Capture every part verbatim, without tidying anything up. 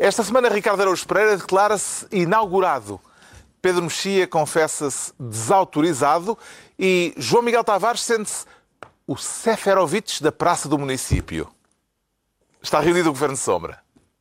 Esta semana, Ricardo Araújo Pereira declara-se inaugurado. Pedro Mexia confessa-se desautorizado e João Miguel Tavares sente-se o Seferovic da Praça do Município. Está reunido o Governo de Sombra.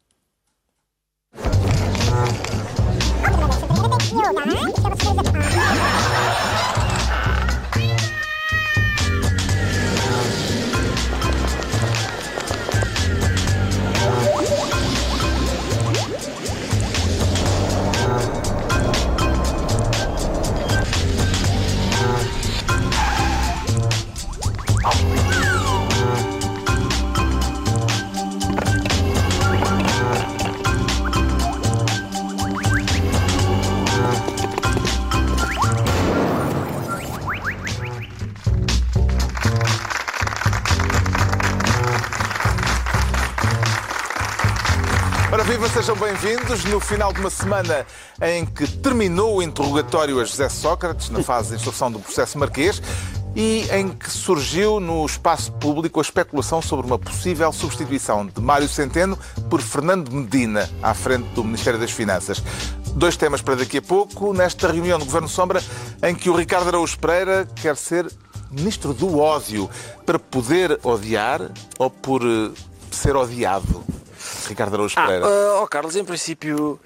Ora viva, sejam bem-vindos. No final de uma semana em que terminou o interrogatório a José Sócrates, na fase de instrução do processo Marquês, e em que surgiu no espaço público a especulação sobre uma possível substituição de Mário Centeno por Fernando Medina, à frente do Ministério das Finanças. Dois temas para daqui a pouco, nesta reunião do Governo Sombra, em que o Ricardo Araújo Pereira quer ser ministro do ódio, para poder odiar ou por uh, ser odiado. Ricardo Araújo Pereira. Ah, uh, oh Carlos, em princípio,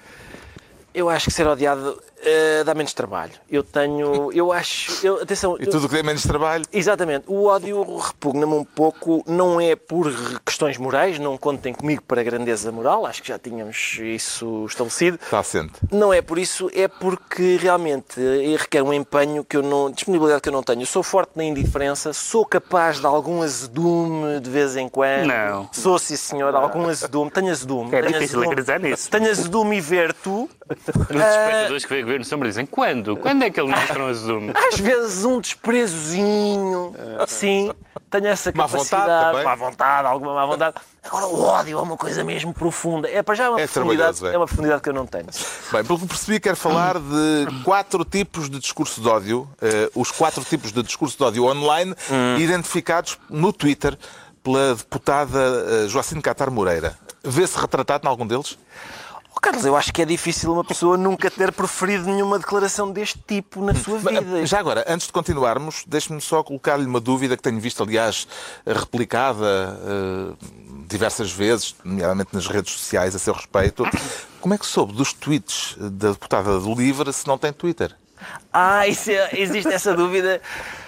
eu acho que ser odiado uh, dá menos trabalho. Eu tenho, eu acho, eu, atenção... E tudo o que dê menos trabalho? Exatamente. O ódio repugna-me um pouco, não é por questões morais, não contem comigo para grandeza moral, acho que já tínhamos isso estabelecido. Está assente. Não é por isso, é porque realmente requer um empenho que eu não, disponibilidade que eu não tenho. Eu sou forte na indiferença, sou capaz de algum azedume de vez em quando. Não. Sou, sim senhor, algum azedume. Tenho azedume. É tenho difícil azedume. acreditar nisso. Tenho azedume e ver-tu. Os espectadores que veem o Governo Sombra dizem quando? Quando é que eles mostram a Zoom? Às vezes um desprezozinho, sim, tenho essa Má capacidade, vontade também. má vontade, alguma má vontade. Agora o ódio é uma coisa mesmo profunda, é para já uma É profundidade, trabalhoso, é. é uma profundidade que eu não tenho. Bem, pelo que percebi, quero falar de quatro tipos de discurso de ódio, eh, os quatro tipos de discurso de ódio online, Hum. identificados no Twitter pela deputada eh, Joacine Catar Moreira. Vê-se retratado em algum deles? Oh, Carlos, eu acho que é difícil uma pessoa nunca ter proferido nenhuma declaração deste tipo na sua vida. Já agora, antes de continuarmos, deixe-me só colocar-lhe uma dúvida que tenho visto, aliás, replicada uh, diversas vezes, nomeadamente nas redes sociais, a seu respeito. Como é que soube dos tweets da deputada do Livre se não tem Twitter? Ah, isso é, existe essa dúvida.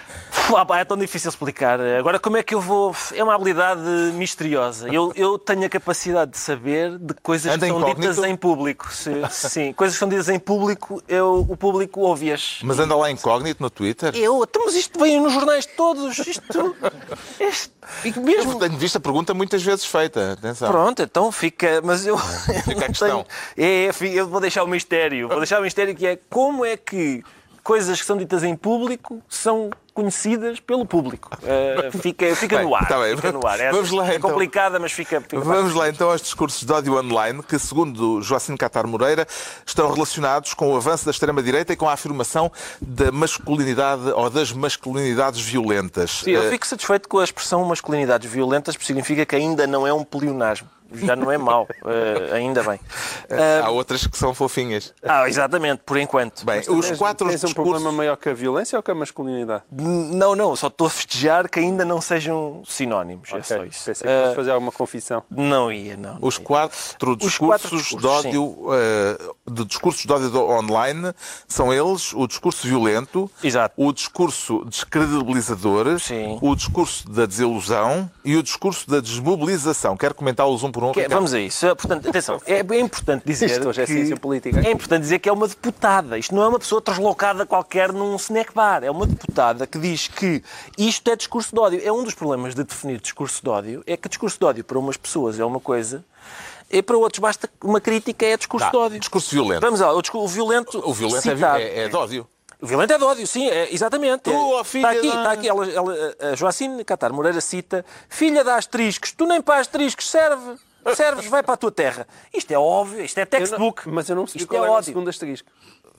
Ah, pá, é tão difícil explicar. Agora, como é que eu vou... É uma habilidade misteriosa. Eu, eu tenho a capacidade de saber de coisas Anda que são incógnito? ditas em público. Se- Sim, coisas que são ditas em público, eu, o público ouve-as. Mas anda lá incógnito no Twitter? Eu, então, mas isto vem nos jornais todos. Isto... Isto e Eu mesmo... tenho visto a pergunta muitas vezes feita. Atenção. Pronto, então fica... Mas eu... Fica a não questão. tenho- É, é, eu vou deixar o mistério. Vou deixar o mistério que é como é que coisas que são ditas em público são conhecidas pelo público. Uh, fica fica Bem, no ar. tá bem. Fica no ar. É, Vamos lá, é então. complicada, mas fica... fica Vamos lá então aos discursos de ódio online que, segundo Joacine Catar Moreira, estão relacionados com o avanço da extrema-direita e com a afirmação da masculinidade ou das masculinidades violentas. Sim, eu Eh, fico satisfeito com a expressão masculinidades violentas, porque significa que ainda não é um pleonasmo. Já não é mau. Uh, ainda bem. Há outras que são fofinhas. Ah, exatamente, por enquanto. Bem, os Tens, quatro tens um discursos... problema maior que a violência ou que a masculinidade? Não, não, só estou a festejar que ainda não sejam sinónimos. É só Ok, isso. pensei que fosse Uh, fazer alguma confissão. não ia, não. Os quatro discursos, quatro de discursos, ódio, eh, de discursos de ódio do- online são eles o discurso violento, Exato. o discurso descredibilizador, Sim. o discurso da desilusão e o discurso da desmobilização. Quero comentá-los um por um. Que é- Ricardo? vamos a isso. Portanto, atenção, é bem importante dizer Isto hoje é que... ciência política. É importante dizer que é uma deputada. Isto não é uma pessoa deslocada qualquer num snack bar. É uma deputada que diz que isto é discurso de ódio. É um dos problemas de definir discurso de ódio. É que discurso de ódio para umas pessoas é uma coisa e para outros basta uma crítica é discurso Tá, de ódio. discurso violento. Vamos lá, o, discurso, o violento... O violento é, vi- citado. é, é de ódio. O violento é de ódio, sim, é, exatamente. Tu, ó, filha está aqui, da- está aqui ela, ela, a Joacine Catar Moreira cita: filha da asteriscos, tu nem para asteriscos serve. Serves, vai para a tua terra. Isto é óbvio, isto é textbook. Eu não- mas eu não percebi Isto qual é era o ódio. segundo asterisco.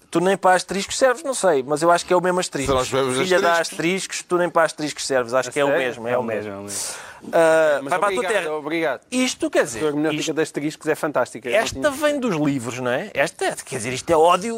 tu nem para asteriscos serves, não sei, mas eu acho que é o mesmo asterisco. Serão os mesmos Filha da asteriscos. asteriscos, tu nem para asteriscos serves, acho A que é o sério? mesmo, é o mesmo. É o mesmo. Ah, Mas vai para a tua obrigado, terra. obrigado. Isto, quer A dizer, hermenêutica isto- de asteriscos é fantástica. Eu esta não tinha- vem dos livros, não é? Esta, quer dizer, isto é ódio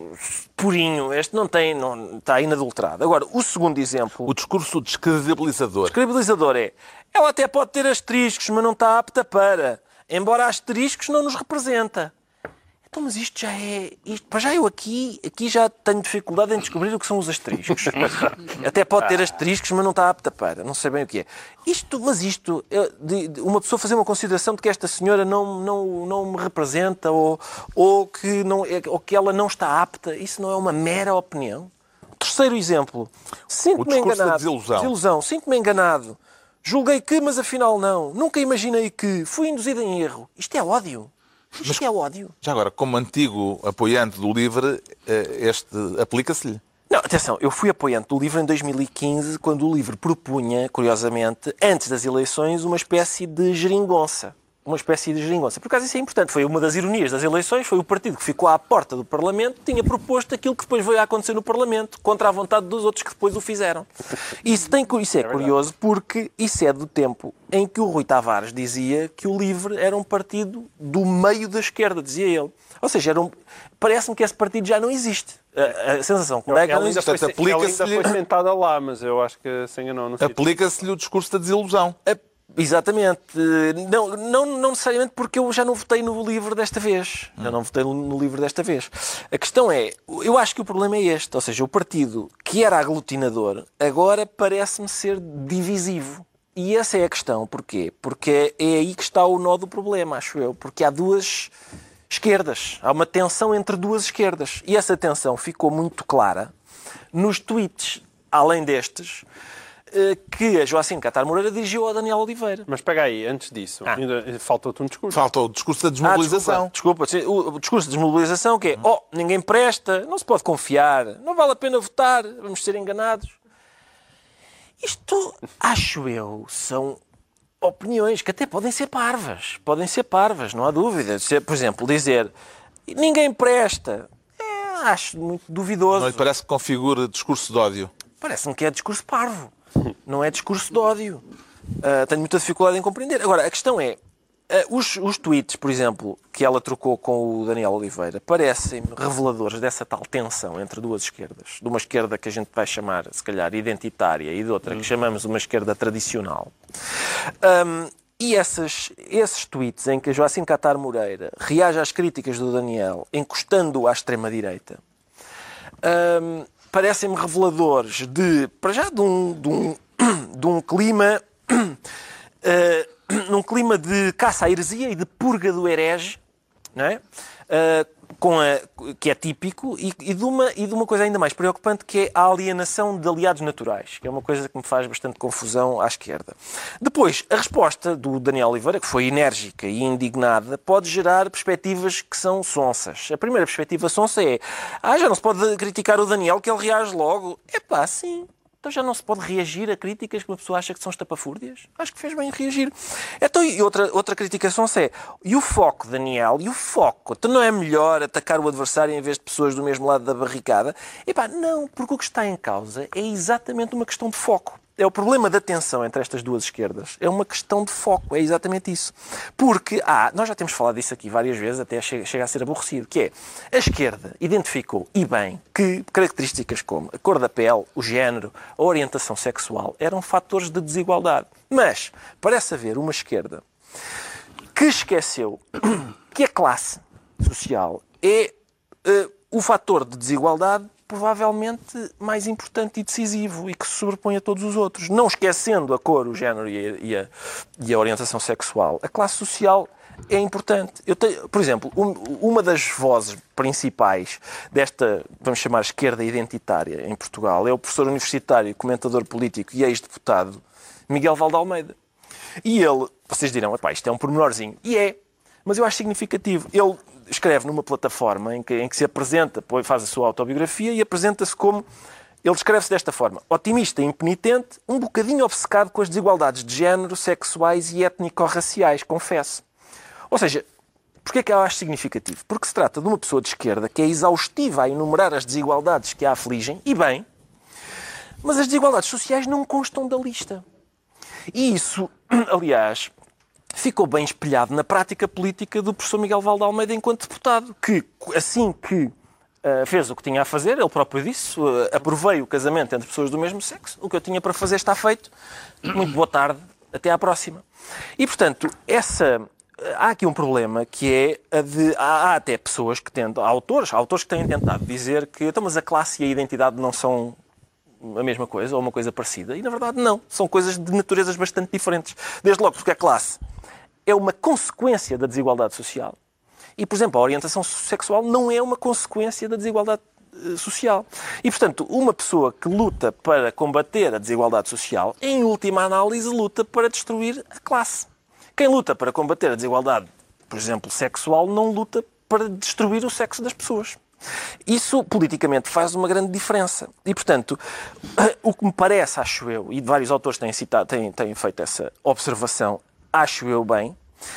purinho. Este não tem, não, está inadulterado. Agora, o segundo exemplo, O discurso descredibilizador. descredibilizador é, ela até pode ter asteriscos, mas não está apta para. Embora asteriscos não nos representa. Então, mas isto já é... Isto, para já eu aqui, aqui já tenho dificuldade em descobrir o que são os asteriscos. Até pode ter asteriscos, mas não está apta para. Não sei bem o que é. Isto, mas isto, eu- de, de uma pessoa fazer uma consideração de que esta senhora não, não, não me representa ou, ou, que não, ou que ela não está apta, isso não é uma mera opinião? Terceiro exemplo. Sinto-me O discurso da enganado. desilusão. Desilusão. Sinto-me enganado. Julguei que, mas afinal não. Nunca imaginei que. Fui induzido em erro. Isto é ódio. Isto é ódio. Já agora, como antigo apoiante do LIVRE, eh, este aplica-se-lhe? Não, atenção, eu fui apoiante do LIVRE em dois mil e quinze, quando o LIVRE propunha, curiosamente, antes das eleições, uma espécie de geringonça. Uma espécie de geringonça. Por acaso isso é importante. Foi uma das ironias das eleições, foi o partido que ficou à porta do Parlamento, tinha proposto aquilo que depois veio a acontecer no Parlamento, contra a vontade dos outros que depois o fizeram. Isso, tem, isso é, curioso porque isso é do tempo em que o Rui Tavares dizia que o LIVRE era um partido do meio da esquerda, dizia ele. Ou seja, era um... parece-me que esse partido já não existe. A, a sensação que me dá é que Ela não ainda, existe. foi, Portanto, ela ainda aplica-se-lhe- foi sentada lá, mas eu acho que se enganou no sítio. Aplica-se-lhe o discurso da desilusão. É, exatamente. Não, não, não necessariamente porque eu já não votei no LIVRE desta vez. Já não votei no LIVRE desta vez. A questão é, eu acho que o problema é este. Ou seja, o partido que era aglutinador agora parece-me ser divisivo. E essa é a questão. Porquê? Porque é aí que está o nó do problema, acho eu. Porque há duas esquerdas. Há uma tensão entre duas esquerdas. E essa tensão ficou muito clara nos tweets, além destes, que a Joacine Catar Moreira dirigiu ao Daniel Oliveira. Mas pega aí, antes disso, Ah. ainda faltou-te um discurso. Falta o discurso da Ah, desmobilização. desculpa, desculpa. O, o discurso de desmobilização que é, oh, ninguém presta, não se pode confiar, não vale a pena votar, vamos ser enganados. Isto, acho eu, são opiniões que até podem ser parvas. Podem ser parvas, não há dúvida. Se, por exemplo, dizer ninguém presta, é, acho muito duvidoso. Não lhe parece que configura discurso de ódio? Parece-me que é discurso parvo. Não é discurso de ódio. Uh, tenho muita dificuldade em compreender. Agora, a questão é, uh, os, os tweets, por exemplo, que ela trocou com o Daniel Oliveira, parecem-me reveladores dessa tal tensão entre duas esquerdas. De uma esquerda que a gente vai chamar, se calhar, identitária e de outra que chamamos uma esquerda tradicional. Um, e essas, esses tweets em que a Joacine Catar Moreira reage às críticas do Daniel, encostando-o à extrema-direita, um, parecem-me reveladores de, para já, de um, de um, de um clima, uh, num clima de caça à heresia e de purga do herege, não é? Uh, com a, que é típico, e, e, de uma, e de uma coisa ainda mais preocupante, que é a alienação de aliados naturais, que é uma coisa que me faz bastante confusão à esquerda. Depois, a resposta do Daniel Oliveira, que foi enérgica e indignada, pode gerar perspectivas que são sonsas. A primeira perspectiva sonsa é, ah, já não se pode criticar o Daniel, que ele reage logo. É pá, sim. Então já não se pode reagir a críticas que uma pessoa acha que são estapafúrdias? Acho que fez bem em reagir. Então, e outra, outra criticação é, e o foco, Daniel, e o foco? Então não é melhor atacar o adversário em vez de pessoas do mesmo lado da barricada? Epá, não, porque o que está em causa é exatamente uma questão de foco. É o problema da tensão entre estas duas esquerdas. É uma questão de foco, é exatamente isso. Porque, ah, nós já temos falado disso aqui várias vezes, até chega, chega a ser aborrecido, que é, a esquerda identificou, e bem, que características como a cor da pele, o género, a orientação sexual, eram fatores de desigualdade. Mas parece haver uma esquerda que esqueceu que a classe social é uh, o fator de desigualdade provavelmente mais importante e decisivo e que se sobrepõe a todos os outros. Não esquecendo a cor, o género e a, e a, e a orientação sexual. A classe social é importante. Eu tenho, por exemplo, um, uma das vozes principais desta, vamos chamar, esquerda identitária em Portugal é o professor universitário, comentador político e ex-deputado Miguel Valdealmeida. E ele, vocês dirão, epá, isto é um pormenorzinho. E é, mas eu acho significativo. Ele escreve numa plataforma em que, em que se apresenta, faz a sua autobiografia e apresenta-se como... Ele descreve-se desta forma. Otimista e impenitente, um bocadinho obcecado com as desigualdades de género, sexuais e étnico-raciais, confesso. Ou seja, Porquê é que eu acho significativo? Porque se trata de uma pessoa de esquerda que é exaustiva a enumerar as desigualdades que a afligem, e bem, mas as desigualdades sociais não constam da lista. E isso, aliás, ficou bem espelhado na prática política do professor Miguel Valde Almeida enquanto deputado, que assim que uh, fez o que tinha a fazer, ele próprio disse, uh, aprovei o casamento entre pessoas do mesmo sexo, o que eu tinha para fazer está feito, muito boa tarde, até à próxima. E, portanto, essa... Há aqui um problema que é a de... Há, há até pessoas que tentam... Há autores, há autores que têm tentado dizer que então, mas a classe e a identidade não são a mesma coisa ou uma coisa parecida. E, na verdade, não. São coisas de naturezas bastante diferentes. Desde logo porque a classe é uma consequência da desigualdade social. E, por exemplo, a orientação sexual não é uma consequência da desigualdade social. E, portanto, uma pessoa que luta para combater a desigualdade social, em última análise, luta para destruir a classe. Quem luta para combater a desigualdade, por exemplo, sexual, não luta para destruir o sexo das pessoas. Isso, politicamente, faz uma grande diferença. E, portanto, o que me parece, acho eu, e vários autores têm, citado, têm, têm feito essa observação, acho eu bem,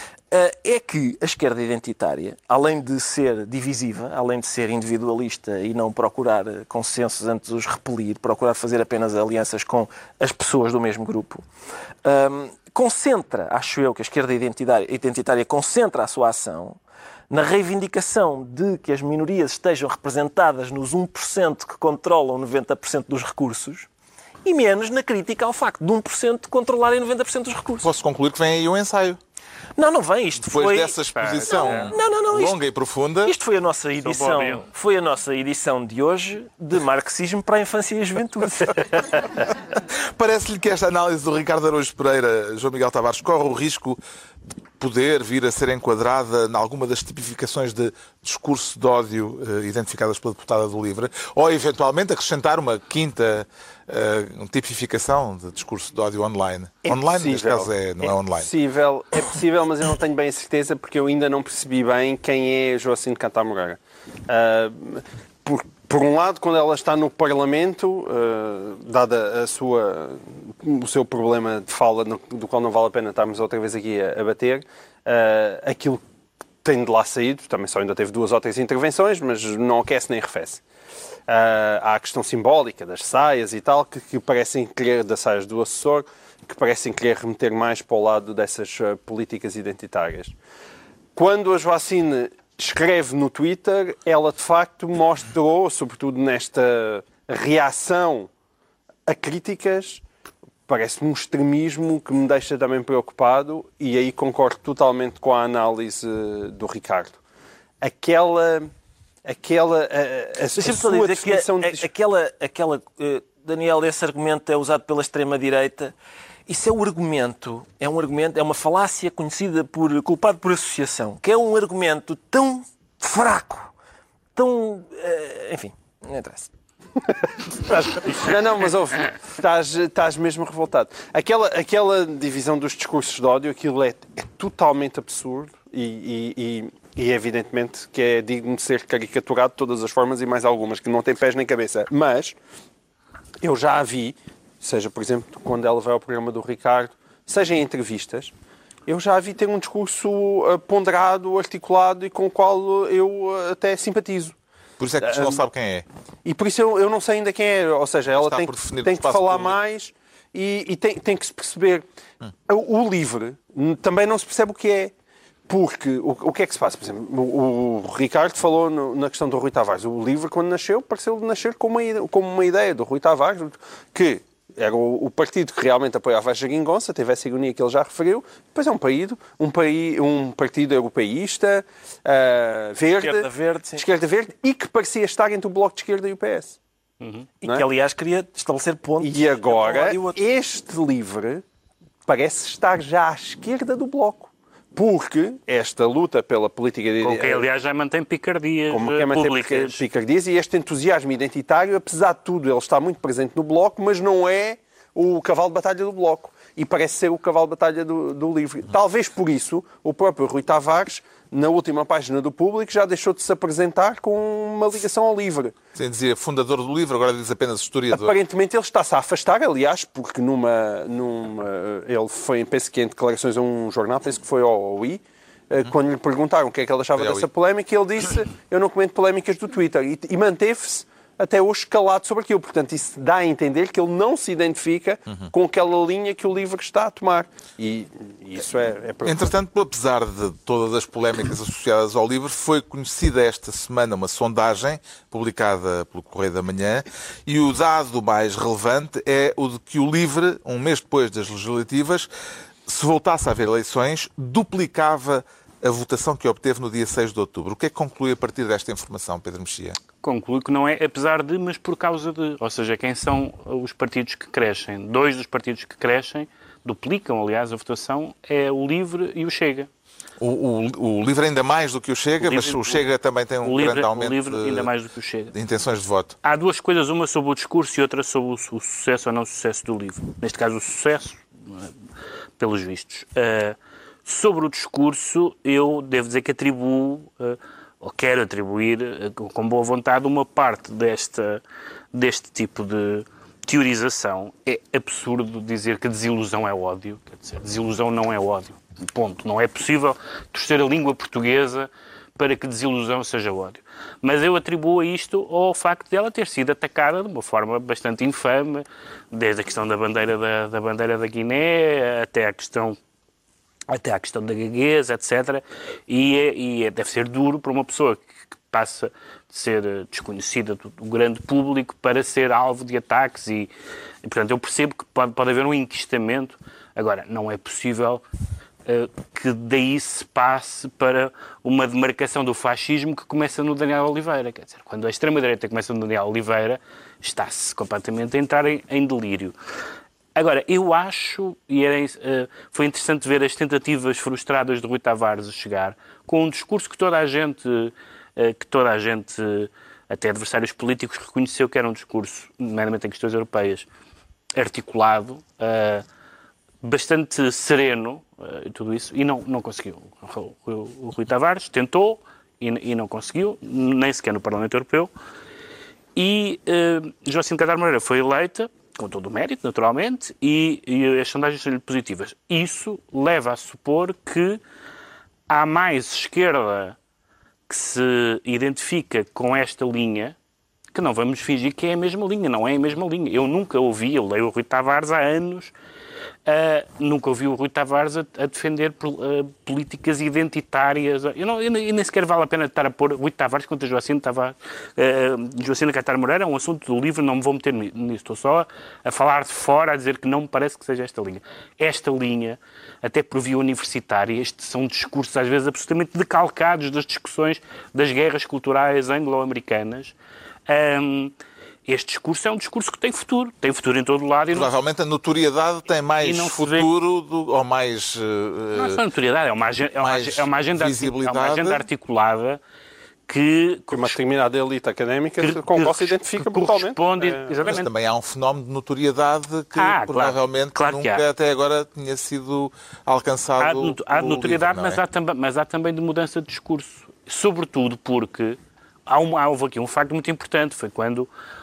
é que a esquerda identitária, além de ser divisiva, além de ser individualista e não procurar consensos antes de os repelir, procurar fazer apenas alianças com as pessoas do mesmo grupo, concentra, acho eu, que a esquerda identitária, identitária concentra a sua ação na reivindicação de que as minorias estejam representadas nos um por cento que controlam noventa por cento dos recursos e menos na crítica ao facto de um por cento controlarem noventa por cento dos recursos. Posso concluir que vem aí um ensaio. Não, não vem. Isto Depois foi... dessa exposição não, não, não, longa isto... e profunda... Isto foi a nossa edição, foi a nossa edição de hoje de Marxismo para a Infância e a Juventude. Parece-lhe que esta análise do Ricardo Araújo Pereira, João Miguel Tavares, corre o risco de poder vir a ser enquadrada em alguma das tipificações de discurso de ódio eh, identificadas pela deputada do Livre, ou eventualmente acrescentar uma quinta uh, tipificação de discurso de ódio online. É online, possível. neste caso, é, não é, é online. Possível, é possível, mas eu não tenho bem a certeza porque eu ainda não percebi bem quem é Joacine Cantar Moreira. Uh, por, por um lado, quando ela está no Parlamento, uh, dada a sua, o seu problema de fala, no, do qual não vale a pena estarmos outra vez aqui a, a bater, uh, aquilo que tem de lá saído, também só ainda teve duas ou três intervenções, mas não aquece nem arrefece. Uh, há a questão simbólica das saias e tal, que, que parecem querer, das saias do assessor, que parecem querer remeter mais para o lado dessas uh, políticas identitárias. Quando a Joacine escreve no Twitter, ela de facto mostrou, sobretudo nesta reação a críticas, parece-me um extremismo que me deixa também preocupado, e aí concordo totalmente com a análise do Ricardo. Aquela... aquela a, a, a sua definição... Que a, a, aquela, aquela, uh, Daniel, esse argumento é usado pela extrema-direita. Isso é um argumento, é um argumento, é uma falácia conhecida por, culpado por associação, que é um argumento tão fraco, tão... Uh, enfim, não interessa. Não, não, mas ouve, estás, estás mesmo revoltado. Aquela, aquela divisão dos discursos de ódio, aquilo é, é totalmente absurdo e, e, e, e evidentemente que é digno de ser caricaturado de todas as formas e mais algumas, que não tem pés nem cabeça. Mas eu já a vi, seja, por exemplo, quando ela vai ao programa do Ricardo, seja em entrevistas, eu já a vi ter um discurso ponderado, articulado e com o qual eu até simpatizo. Por isso é que não sabe quem é. E por isso eu, eu não sei ainda quem é. Ou seja, ela Está tem, tem que falar público. mais e, e tem, tem que se perceber. Hum. O, o Livre também não se percebe o que é. Porque o, o que é que se passa? Por exemplo, o, o Ricardo falou no, na questão do Rui Tavares. O Livre, quando nasceu, pareceu nascer como uma, como uma ideia do Rui Tavares, que era o, o partido que realmente apoiava a Jeringonça, teve essa ironia que ele já referiu. Depois é um partido, um, paí, um partido europeísta, uh, verde, esquerda verde, sim. esquerda verde, e que parecia estar entre o Bloco de Esquerda e o P S. Uhum. E é? que, aliás, queria estabelecer pontos. E agora, este Livre parece estar já à esquerda do Bloco. Porque esta luta pela política... Com quem, aliás, já mantém picardias como quem mantém públicas. picardias, e este entusiasmo identitário, apesar de tudo, ele está muito presente no Bloco, mas não é o cavalo de batalha do Bloco. E parece ser o cavalo de batalha do, do Livre. Talvez por isso, o próprio Rui Tavares, na última página do Público, já deixou de se apresentar com uma ligação ao Livre. Sem dizer fundador do Livre, agora diz apenas historiador. Aparentemente ele está-se a afastar, aliás, porque numa, numa, ele foi, penso que em declarações a um jornal, penso que foi ao O I, quando lhe perguntaram o que é que ele achava Olha, dessa polémica, ele disse, eu não comento polémicas do Twitter. E, e manteve-se até hoje calado sobre aquilo. Portanto, isso dá a entender que ele não se identifica uhum. com aquela linha que o livro está a tomar. E isso é... é Entretanto, apesar de todas as polémicas associadas ao livro, foi conhecida esta semana uma sondagem publicada pelo Correio da Manhã e o dado mais relevante é o de que o LIVRE, um mês depois das legislativas, se voltasse a haver eleições, duplicava a votação que obteve no dia seis de outubro. O que é que conclui a partir desta informação, Pedro Mexia? Conclui que não é apesar de, mas por causa de. Ou seja, quem são os partidos que crescem? Dois dos partidos que crescem, duplicam, aliás, a votação, é o LIVRE e o Chega. O, o, o LIVRE ainda mais do que o Chega, o livre, mas o Chega o, também tem um livre, grande aumento o livre de, ainda mais do que o Chega. de intenções de voto. Há duas coisas, uma sobre o discurso e outra sobre o, o sucesso ou não sucesso do LIVRE. Neste caso, o sucesso, pelos vistos. Uh, sobre o discurso, eu devo dizer que atribuo... Uh, ou quero atribuir com boa vontade uma parte desta, deste tipo de teorização. É absurdo dizer que desilusão é ódio. Quer dizer, desilusão não é ódio. Ponto. Não é possível torcer a língua portuguesa para que desilusão seja ódio. Mas eu atribuo isto ao facto de ela ter sido atacada de uma forma bastante infame, desde a questão da bandeira da, da, bandeira da Guiné até a questão... até à questão da gaguez, etcétera. E, é, e é, deve ser duro para uma pessoa que, que passa de ser desconhecida do, do grande público para ser alvo de ataques. E, e portanto, eu percebo que pode, pode haver um enquistamento. Agora, não é possível uh, que daí se passe para uma demarcação do fascismo que começa no Daniel Oliveira. Quer dizer, quando a extrema-direita começa no Daniel Oliveira, está-se completamente a entrar em, em delírio. Agora, eu acho, e era, uh, foi interessante ver as tentativas frustradas de Rui Tavares a chegar, com um discurso que toda a gente, uh, que toda a gente, uh, até adversários políticos, reconheceu que era um discurso, nomeadamente em questões europeias, articulado, uh, bastante sereno, uh, e tudo isso, e não, não conseguiu. O, o, o Rui Tavares tentou e, e não conseguiu, nem sequer no Parlamento Europeu, e uh, Joacim de Catar Moreira foi eleita, com todo o mérito, naturalmente, e, e as sondagens são-lhe positivas. Isso leva a supor que há mais esquerda que se identifica com esta linha, que não vamos fingir que é a mesma linha, não é a mesma linha. Eu nunca ouvi, eu leio o Rui Tavares há anos, Uh, nunca ouvi o Rui Tavares a, a defender uh, políticas identitárias. Eu, não, eu nem sequer vale a pena estar a pôr Rui Tavares contra Joacim Tavares, uh, Joacim de Catar Moreira, é um assunto do livro, não me vou meter nisso. Estou só a falar de fora, a dizer que não me parece que seja esta linha. Esta linha, até por via universitária, estes são discursos às vezes absolutamente decalcados das discussões das guerras culturais anglo-americanas. Um, Este discurso é um discurso que tem futuro, tem futuro em todo o lado. E provavelmente não... a notoriedade tem mais futuro vê... do... ou mais... Uh... Não é só notoriedade, é uma, ag... é uma, ag... é uma, agenda, visibilidade. É uma agenda articulada que... que uma determinada elite académica que, com qual se identifica brutalmente. É... Mas também há um fenómeno de notoriedade que ah, provavelmente claro, claro nunca até agora tinha sido alcançado. Há, há notoriedade, livro, mas, é? há também, mas há também de mudança de discurso. Sobretudo porque há, um, há houve aqui um facto muito importante, foi quando...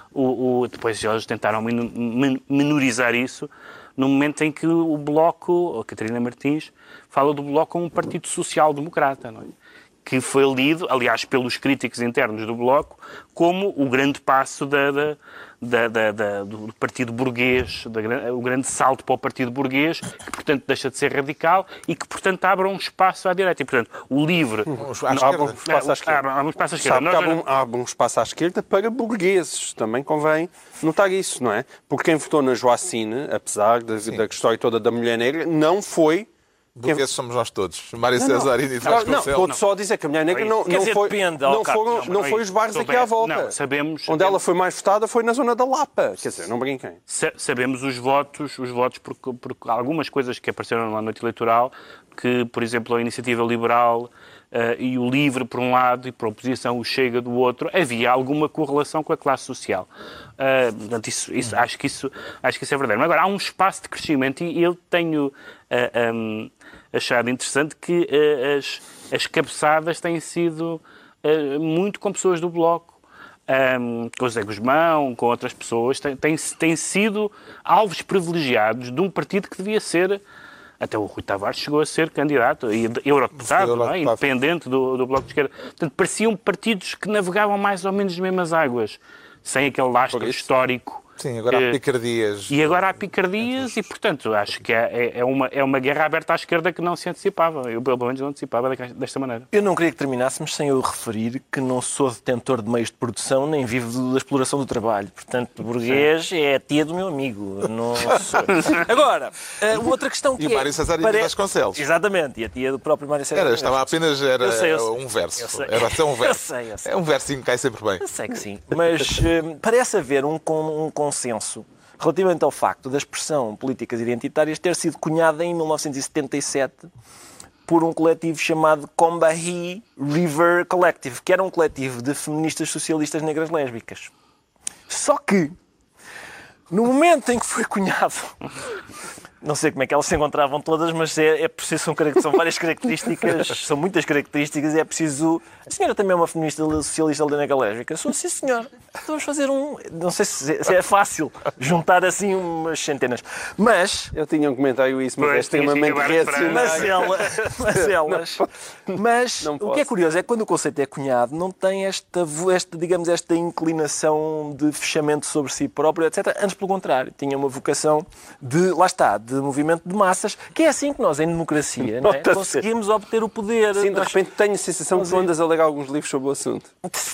O, o, depois eles tentaram menorizar isso no momento em que o Bloco, a Catarina Martins, fala do Bloco como um partido social-democrata, não é? Que foi lido, aliás, pelos críticos internos do Bloco, como o grande passo da, da, da, da, da, do partido burguês, da, o grande salto para o partido burguês, que, portanto, deixa de ser radical e que, portanto, abre um espaço à direita. E, portanto, o LIVRE... Um espaço à esquerda. Abre um espaço à esquerda. Sabe que abre um, abre um espaço à esquerda para burgueses. Também convém notar isso, não é? Porque quem votou na Joacine, apesar da, da história toda da mulher negra, não foi... Burgueses somos nós todos. Mário Cesarini e Vasconcelos. Não, estou só a dizer que a mulher negra não, não, dizer, foi, depende, não, Carlos, foram, não, não foi os bairros aqui bem, à volta. Não, sabemos, Onde sabemos, ela foi mais votada foi na zona da Lapa. Quer dizer, não brinquem. Sabemos os votos, os votos por, por algumas coisas que apareceram na noite eleitoral, que, por exemplo, a Iniciativa Liberal uh, e o LIVRE, por um lado, e por oposição o Chega do outro, havia alguma correlação com a classe social. Uh, portanto, isso, isso, acho, que isso, acho que isso é verdade. Mas agora, há um espaço de crescimento e eu tenho... Uh, um, achado interessante que uh, as, as cabeçadas têm sido uh, muito com pessoas do Bloco, um, com o José Guzmão, com outras pessoas, têm, têm, têm sido alvos privilegiados de um partido que devia ser Até o Rui Tavares chegou a ser candidato, e eurodeputado, não é? Independente do, do Bloco de Esquerda. Portanto, pareciam partidos que navegavam mais ou menos nas mesmas águas, sem aquele lastro histórico. Sim, agora há picardias. E agora há picardias e, portanto, acho que é, é, uma, é uma guerra aberta à esquerda que não se antecipava. Eu, pelo menos, não antecipava desta maneira. Eu não queria que terminássemos sem eu referir que não sou detentor de meios de produção nem vivo da exploração do trabalho. Portanto, burguês é a tia do meu amigo. Eu não sou. Agora, uma outra questão que e o Mário César pare... Vasconcelos. Exatamente, e a tia do próprio Mário César. Era, estava apenas era eu sei, eu sei. um verso. Eu sei. Era até um verso. Eu sei, eu sei. É um versinho que cai sempre bem. Eu sei que sim. Mas uh, parece haver um, um consenso relativamente ao facto da expressão políticas identitárias ter sido cunhada em mil novecentos e setenta e sete por um coletivo chamado Combahee River Collective, que era um coletivo de feministas socialistas negras lésbicas. Só que, no momento em que foi cunhado, não sei como é que elas se encontravam todas, mas é, é preciso, são, são várias características, são muitas características e é preciso... A senhora também é uma feminista socialista negra lésbica? Sou, sim, senhora. Vamos fazer um... Não sei se, se é fácil juntar assim umas centenas. Mas... Eu tinha um comentário isso, mas é extremamente reacionário. Mas elas... Mas, elas, mas não o que é curioso é que quando o conceito é cunhado, não tem esta, esta, digamos, esta inclinação de fechamento sobre si próprio, etcétera. Antes, pelo contrário, tinha uma vocação de... Lá está, de movimento de massas, que é assim que nós, em democracia, não é? Conseguimos obter o poder. Sim, de repente tenho a sensação que tu andas a ler alguns livros sobre o assunto.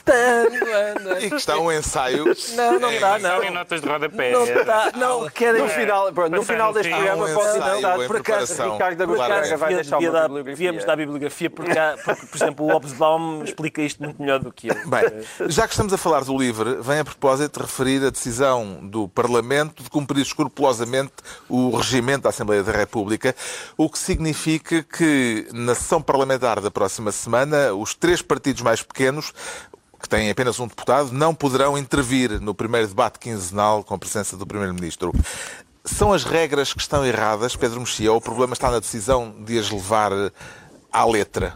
E que está um ensaio. Não, não está, não. Em notas de rodapé. Não está, não. Querem... No final, pronto, no final deste programa um pode ensaio dar, em por acaso, preparação. Ricardo da Braga vai deixar uma bibliografia. Devíamos dar bibliografia, porque, há, porque, por exemplo, o Hobsbawm explica isto muito melhor do que eu. Bem, já que estamos a falar do LIVRE, vem a propósito de referir a decisão do Parlamento de cumprir escrupulosamente o regimento da Assembleia da República, o que significa que, na sessão parlamentar da próxima semana, os três partidos mais pequenos, que têm apenas um deputado, não poderão intervir no primeiro debate quinzenal com a presença do Primeiro-Ministro. São as regras que estão erradas, Pedro Mexia, ou o problema está na decisão de as levar à letra?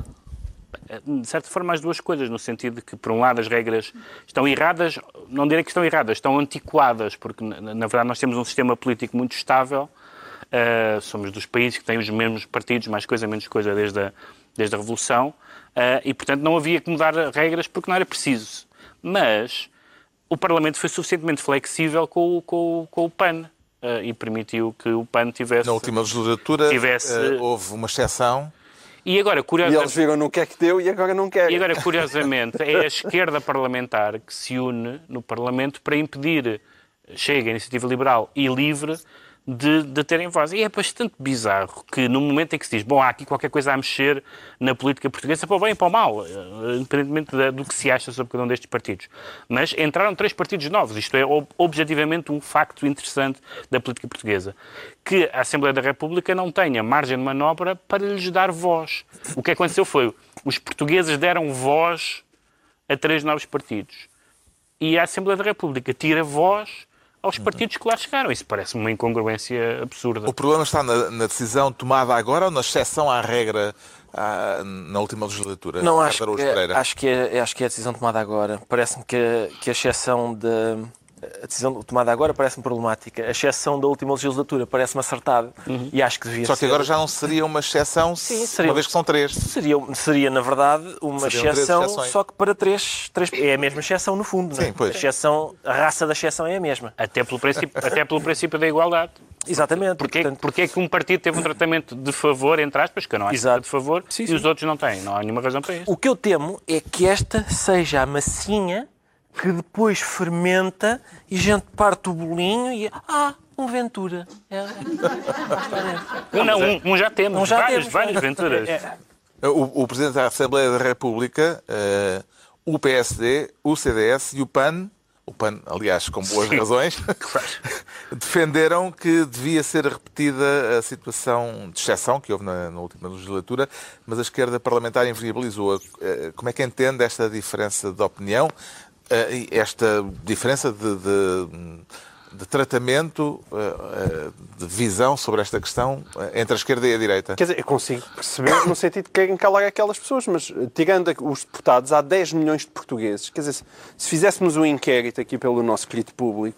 De certa forma, as duas coisas, no sentido de que, por um lado, as regras estão erradas, não direi que estão erradas, estão antiquadas, porque, na, na verdade, nós temos um sistema político muito estável. Uh, somos dos países que têm os mesmos partidos, mais coisa, menos coisa, desde a, desde a Revolução, uh, e, portanto, não havia que mudar regras porque não era preciso. Mas o Parlamento foi suficientemente flexível com, com, com o P A N uh, e permitiu que o P A N tivesse... Na última legislatura tivesse, uh, houve uma exceção. E, agora, curiosamente, e eles viram no que é que deu e agora não querem. E agora, curiosamente, é a esquerda parlamentar que se une no Parlamento para impedir Chega, a Iniciativa Liberal e Livre de, de terem voz. E é bastante bizarro que, no momento em que se diz, bom, há aqui qualquer coisa a mexer na política portuguesa, para o bem e para o mal, independentemente do que se acha sobre cada um destes partidos. Mas entraram três partidos novos. Isto é objetivamente um facto interessante da política portuguesa. Que a Assembleia da República não tenha margem de manobra para lhes dar voz. O que aconteceu foi, os portugueses deram voz a três novos partidos. E a Assembleia da República tira voz aos partidos que lá chegaram. Isso parece uma incongruência absurda. O problema está na, na decisão tomada agora ou na exceção à regra à, na última legislatura? Não, acho que, é, acho, que é, acho que é a decisão tomada agora. Parece-me que, que a exceção de... A decisão tomada agora parece-me problemática. A exceção da última legislatura parece-me acertada. Uhum. E acho que devia Só que ser... agora já não seria uma exceção, Sim, seria... uma vez que são três. Seria, seria na verdade, uma Seriam exceção, só que para três, três... É a mesma exceção, no fundo. Sim, não é? Pois. A, exceção, a raça da exceção é a mesma. Até pelo princípio, até pelo princípio da igualdade. Exatamente. Porque, portanto... porque é que um partido teve um tratamento de favor, entre aspas, que eu não acho Exato. de favor, sim, e sim. os outros não têm? Não há nenhuma razão para isso. O que eu temo é que esta seja a massinha que depois fermenta e a gente parte o bolinho e... Ah, um Ventura. É... um, não, um, um já temos. Um já vários, temos. Vários Venturas. É. O, o Presidente da Assembleia da República, uh, o P S D, o C D S e o P A N, o P A N, aliás, com boas Sim. razões, claro. defenderam que devia ser repetida a situação de exceção que houve na, na última legislatura, mas a esquerda parlamentar inviabilizou-a. Uh, como é que entende esta diferença de opinião? Uh, esta diferença de, de, de tratamento, uh, de visão sobre esta questão entre a esquerda e a direita? Quer dizer, eu consigo perceber no sentido de que querem calar aquelas pessoas, mas tirando os deputados, há dez milhões de portugueses. Quer dizer, se fizéssemos um inquérito aqui pelo nosso querido público,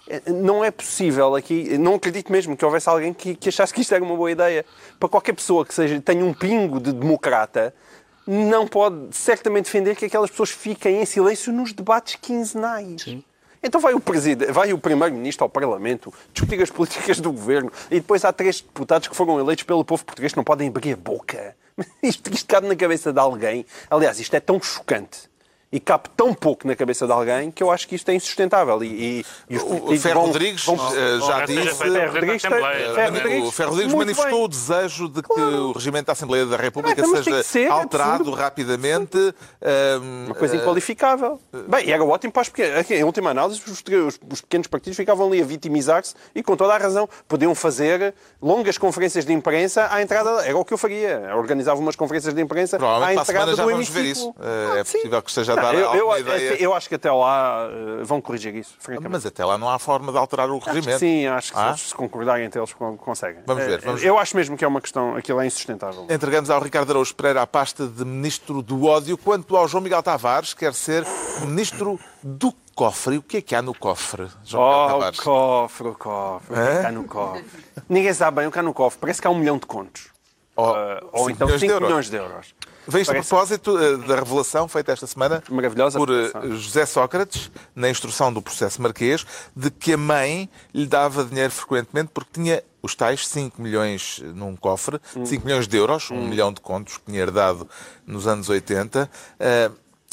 não é possível aqui, não acredito mesmo que houvesse alguém que, que achasse que isto era uma boa ideia. Para qualquer pessoa que seja, tenha um pingo de democrata, não pode certamente defender que aquelas pessoas fiquem em silêncio nos debates quinzenais. Sim. Então vai o, presidente, vai o primeiro-ministro ao Parlamento discutir as políticas do governo e depois há três deputados que foram eleitos pelo povo português que não podem abrir a boca. Isto, isto cabe na cabeça de alguém. Aliás, isto é tão chocante e cabe tão pouco na cabeça de alguém que eu acho que isto é insustentável. E, e, e os o Ferro Rodrigues vão, uh, já disse... Ferro Rodrigues, Ferro Rodrigues, o Ferro Rodrigues manifestou bem. o desejo de que Claro. o regimento da Assembleia da República Ah, seja ser, alterado é rapidamente. Um, Uma coisa inqualificável. Bem, e era ótimo para os pequenos. Em última análise, os, os, os pequenos partidos ficavam ali a vitimizar-se e com toda a razão. Podiam fazer longas conferências de imprensa à entrada... Era o que eu faria. Organizava umas conferências de imprensa à Provavelmente para a entrada semana já do vamos ver hemiciclo. isso. Uh, é Ah, sim. possível que esteja a Não, dar eu, eu, alguma ideia. eu acho que até lá uh, vão corrigir isso, francamente. Mas até lá não há forma de alterar o Acho que regimento. sim, acho que Ah? se se concordarem entre eles conseguem. Vamos ver, Eh, vamos eu acho mesmo que é uma questão, aquilo é insustentável. Entregamos ao Ricardo Araújo Pereira a pasta de Ministro do Ódio, quanto ao João Miguel Tavares, quer ser Ministro do Cofre. E o que é que há no cofre, João Miguel Oh, o Tavares? cofre, o cofre, o que é que está no cofre? Ninguém sabe bem o que há no cofre, parece que há um milhão de contos. Oh, Uh, ou cinco então milhões de cinco euros. milhões de euros. Vem isto a Parece- propósito eh, da revelação feita esta semana Maravilhosa por eh, revelação. José Sócrates, na instrução do processo Marquês, de que a mãe lhe dava dinheiro frequentemente porque tinha os tais cinco milhões num cofre, Hum. cinco milhões de euros, um milhão de contos que tinha herdado nos anos oitenta. Eh,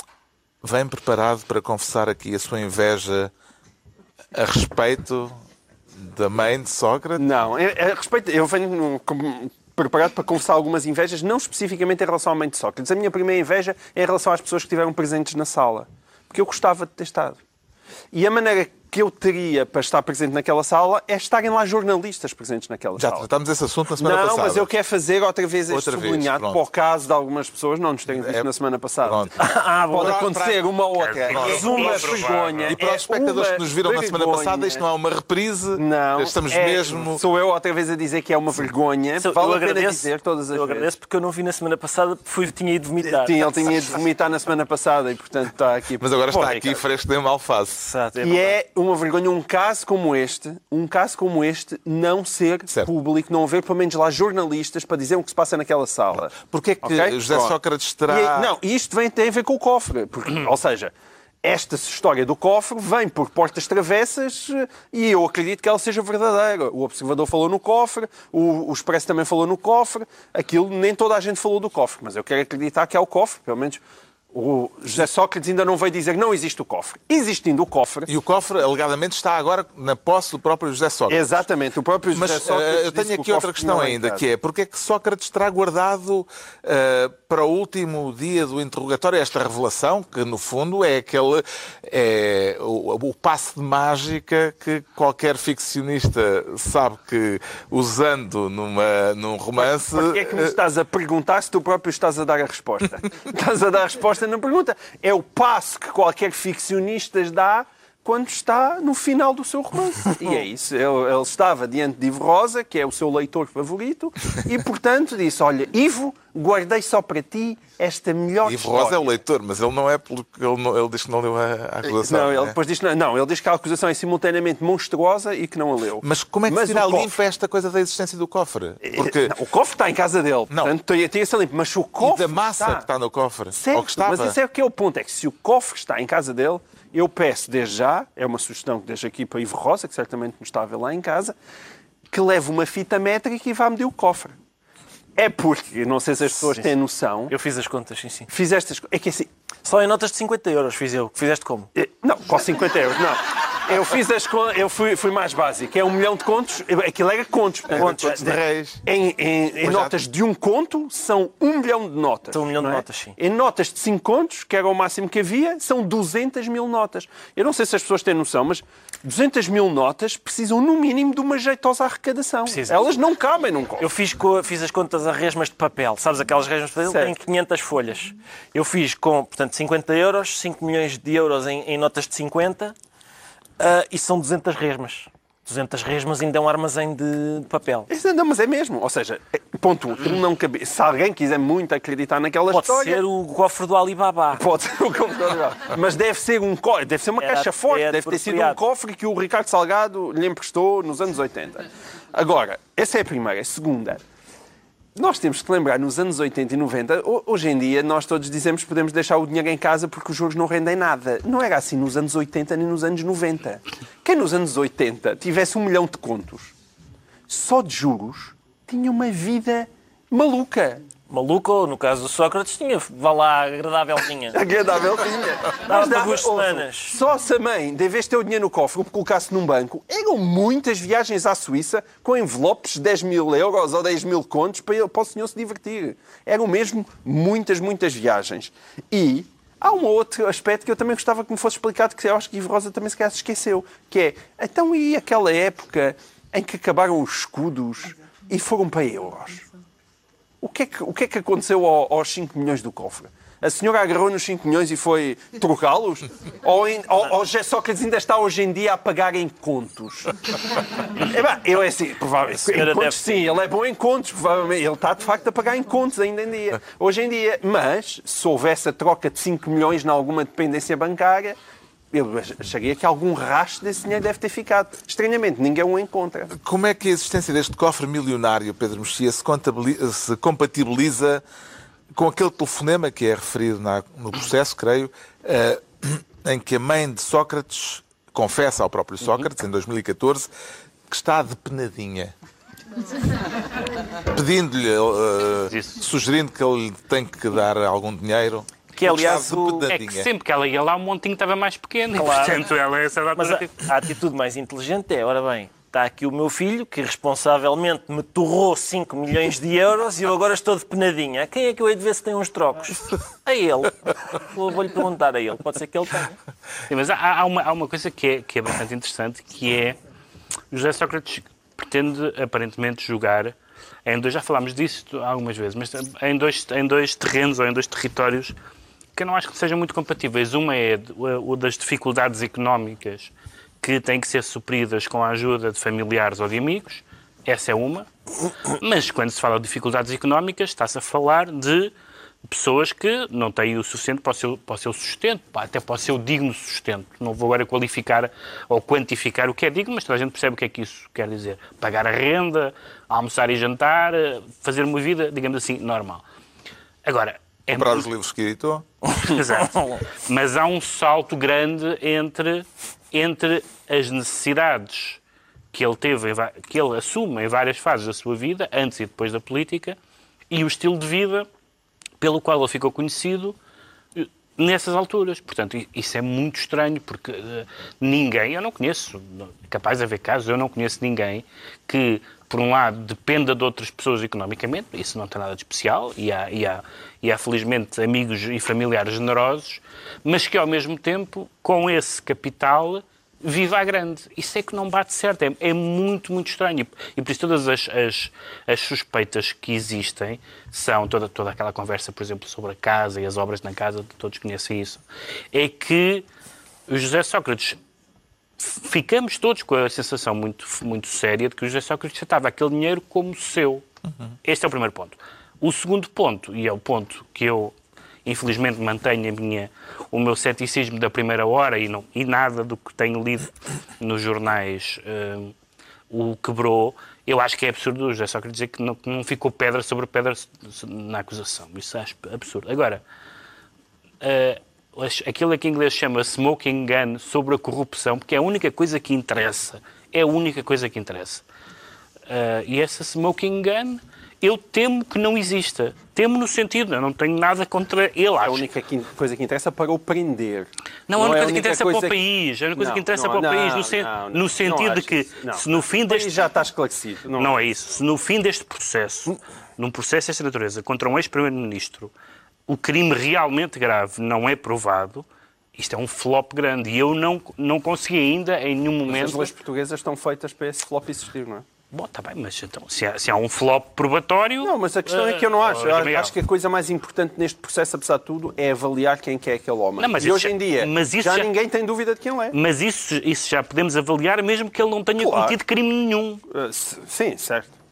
vem preparado para confessar aqui a sua inveja a respeito da mãe de Sócrates? Não, é, é, respeito, eu venho com- preparado para confessar algumas invejas, não especificamente em relação à mãe de Sócrates. A minha primeira inveja é em relação às pessoas que estiveram presentes na sala. Porque eu gostava de ter estado. E a maneira que eu teria para estar presente naquela sala é estarem lá jornalistas presentes naquela Já sala. tratámos esse assunto na semana Não, passada. mas eu quero fazer outra vez este Outra vez, sublinhado pronto. para o caso de algumas pessoas não nos terem visto É- na semana passada. Pronto. Ah, bom. Pode Para- acontecer para- uma outra. Pronto. É uma Pronto. vergonha. E para os espectadores é que nos viram na semana vergonha. passada, isto não é uma reprise. Não, Estamos é- mesmo. Sou eu outra vez a dizer que é uma vergonha. Eu Vale a pena agradeço, dizer todas as eu vezes. agradeço porque eu não vi na semana passada, fui, tinha ido vomitar. Tinha, ele tinha de vomitar na semana passada e, portanto, está aqui. Mas agora está Pô, aqui Ricardo. fresco de uma alface. Exato, é E é uma vergonha um caso como este, um caso como este, não ser Certo. público, não haver pelo menos lá jornalistas para dizer o que se passa naquela sala. Porquê é que Ok? José Pronto. Sócrates terá... E, não, e isto vem, tem a ver com o cofre. Porque, ou seja, esta história do cofre vem por portas travessas eh, e eu acredito que ela seja verdadeira. O Observador falou no cofre, o, o Expresso também falou no cofre, aquilo nem toda a gente falou do cofre, mas eu quero acreditar que é o cofre, pelo menos o José Sócrates ainda não veio dizer que não existe o cofre. Existindo o cofre, E o cofre, alegadamente, está agora na posse do próprio José Sócrates. exatamente, o próprio José Mas Sócrates eh, eu disse tenho que o aqui outra cofre questão não é em ainda, casa. que é porque é que Sócrates terá guardado eh, para o último dia do interrogatório esta revelação, que no fundo é aquele é, o, o passe de mágica que qualquer ficcionista sabe que usando numa, num romance... Porquê é que me estás a perguntar se tu próprio estás a dar a resposta? Estás a dar a resposta na pergunta. É o passo que qualquer ficcionista dá quando está no final do seu romance. E é isso. Ele, ele estava diante de Ivo Rosa, que é o seu leitor favorito, e, portanto, disse, olha, Ivo, guardei só para ti esta melhor Ivo Rosa é história. o leitor, mas ele não é pelo que ele, não- ele diz que não leu a, a acusação. Não, ele é? depois diz que não, não, ele diz que a acusação é simultaneamente monstruosa e que não a leu. Mas como é que Mas se tira o cofre- limpa esta coisa da existência do cofre? Porque... Não, o cofre está em casa dele, Não. portanto tem, tem esse limpo, mas se o E cofre da massa que está no cofre? Certo, Ou que estava? mas esse é o que é o ponto, é que se o cofre está em casa dele, eu peço desde já, é uma sugestão que deixo aqui para Ivo Rosa, que certamente nos está a ver lá em casa, que leve uma fita métrica e vá medir o cofre. É porque, não sei se as pessoas Sim, têm sim. noção, Eu fiz as contas, sim, sim. fiz estas co- é que assim, Só em notas de cinquenta euros fiz eu. Fizeste como? eh, não, qual cinquenta euros, não. Eu fiz as con- eu fui, fui mais básico, é um milhão de contos, aquilo era contos. Contos de reis. Em, em- em Mas já- notas de um conto, são um milhão de notas. São um milhão de não é? notas, sim. Em notas de cinco contos, que era o máximo que havia, são duzentas mil notas. Eu não sei se as pessoas têm noção, mas duzentas mil notas precisam, no mínimo, de uma jeitosa arrecadação. Precisam. Elas não cabem num cofre. Eu fiz, co- fiz as contas a resmas de papel. Sabes aquelas resmas de papel? Certo. Tem quinhentas folhas. Eu fiz com, portanto, cinquenta euros, cinco milhões de euros em, em notas de cinquenta ah, e são duzentas resmas. duzentas resmas ainda é um armazém de papel. Isso, não, mas é mesmo. Ou seja, Ponto um, aquilo não cabe. Se alguém quiser muito acreditar naquela Pode história... ser o cofre do Alibaba. Pode ser o cofre do Alibaba. Mas deve ser um cofre, deve ser uma Era- caixa forte, era deve ter sido um apropriado. cofre que o Ricardo Salgado lhe emprestou nos anos oitenta. Agora, essa é a primeira. A segunda, nós temos que lembrar, nos anos oitenta e noventa, ho- hoje em dia, nós todos dizemos que podemos deixar o dinheiro em casa porque os juros não rendem nada. Não era assim nos anos oitenta nem nos anos noventa. Quem nos anos oitenta tivesse um milhão de contos, só de juros, tinha uma vida maluca. Maluco, ou no caso do Sócrates, tinha, vá lá, agradávelzinha. Agradável tinha. Dava Mas para duas ouçam, semanas. Só se a mãe, de vez de ter o dinheiro no cofre, o colocasse num banco, eram muitas viagens à Suíça com envelopes de dez mil euros ou dez mil contos para, ele- para o senhor se divertir. Eram mesmo muitas, muitas viagens. E há um outro aspecto que eu também gostava que me fosse explicado, que eu acho que Ivo Rosa também se calhar se esqueceu, que é, então e aquela época em que acabaram os escudos e foram para euros? O que, é que, o que é que aconteceu ao- aos cinco milhões do cofre? A senhora agarrou nos cinco milhões e foi trocá-los? Ou, em- ou, ou José Sócrates ainda está hoje em dia a pagar em contos? É, bem, eu é assim, provavelmente. Em senhora contos, deve- sim, ele é bom em contos, provavelmente. Ele está de facto a pagar em contos ainda em dia. Hoje em dia. Mas, se houvesse a troca de cinco milhões em alguma dependência bancária, eu acharia que algum rastro desse dinheiro deve ter ficado. Estranhamente, ninguém o encontra. Como é que a existência deste cofre milionário, Pedro Mexia, se, contabiliza- se compatibiliza com aquele telefonema que é referido na- no processo, creio, eh, em que a mãe de Sócrates confessa ao próprio Sócrates, em dois mil e catorze, que está depenadinha. Pedindo-lhe, eh, Isso. sugerindo que ele lhe tem que dar algum dinheiro. Que, aliás, Está o- depenadinha. É que sempre que ela ia lá, o montinho estava mais pequeno. Claro. E, portanto, ela, essa data Mas a, a atitude mais inteligente é, ora bem, está aqui o meu filho que responsavelmente me torrou cinco milhões de euros e eu agora estou de penadinha. A quem é que eu hei de ver se tem uns trocos? A ele. Vou- Vou-lhe perguntar a ele. Pode ser que ele tenha. Sim, mas há, há uma, há uma coisa que é, que é bastante interessante, que é José Sócrates pretende aparentemente jogar em dois, já falámos disso algumas vezes, mas em dois, em dois terrenos ou em dois territórios que eu não acho que sejam muito compatíveis. Uma é o das dificuldades económicas que têm que ser supridas com a ajuda de familiares ou de amigos. Essa é uma. Mas quando se fala de dificuldades económicas, está-se a falar de pessoas que não têm o suficiente para o seu, para o seu sustento, até para o seu digno sustento. Não vou agora qualificar ou quantificar o que é digno, mas toda a gente percebe o que é que isso quer dizer. Pagar a renda, almoçar e jantar, fazer uma vida, digamos assim, normal. Agora, é Comprar muito- os livros que editou. Exato. Mas há um salto grande entre, entre as necessidades que ele teve, em va- que ele assume em várias fases da sua vida, antes e depois da política, e o estilo de vida pelo qual ele ficou conhecido eh, nessas alturas. Portanto, i- isso é muito estranho, porque eh, ninguém, eu não conheço, não- é capaz de haver casos, eu não conheço ninguém que, por um lado, dependa de outras pessoas economicamente, isso não tem nada de especial, e há, e há, e há felizmente amigos e familiares generosos, mas que ao mesmo tempo, com esse capital, viva à grande. Isso é que não bate certo, é, é muito, muito estranho. E por isso todas as, as, as suspeitas que existem são, toda, toda aquela conversa, por exemplo, sobre a casa e as obras na casa, todos conhecem isso, é que o José Sócrates, ficamos todos com a sensação muito, muito séria de que o José Sócrates tratava aquele dinheiro como seu. Uhum. Este é o primeiro ponto. O segundo ponto, e é o ponto que eu, infelizmente, mantenho a minha, o meu ceticismo da primeira hora e, não, e nada do que tenho lido nos jornais uh, o quebrou. Eu acho que é absurdo o José Sócrates dizer que não, que não ficou pedra sobre pedra na acusação. Isso acho absurdo. Agora, uh, aquilo que em inglês chama smoking gun sobre a corrupção, porque é a única coisa que interessa. É a única coisa que interessa. Uh, e essa smoking gun, eu temo que não exista. Temo no sentido, eu não tenho nada contra ele, acho. A única coisa que interessa para o prender. Não, a única é coisa que interessa coisa para o país. A única coisa Não, que interessa não, para o país, não, no, sen- não, no não, sentido não de acho que, isso. Não. se no fim O país deste... já está esclarecido. Não, Não é isso. Se no fim deste processo, num processo desta natureza, contra um ex-primeiro-ministro, o crime realmente grave não é provado, isto é um flop grande. E eu não, não consegui ainda, em nenhum Mas momento... as leis portuguesas estão feitas para esse flop existir, não é? Bom, está bem, mas então, se há, se há um flop probatório... Não, mas a questão é que eu não acho. Uh, Eu Miguel. acho que a coisa mais importante neste processo, apesar de tudo, é avaliar quem que é aquele homem. Não, mas e isso hoje já- em dia, mas isso já, já- ninguém tem dúvida de quem ele é. Mas isso, isso já podemos avaliar, mesmo que ele não tenha Claro. cometido crime nenhum. Uh, s- sim, certo.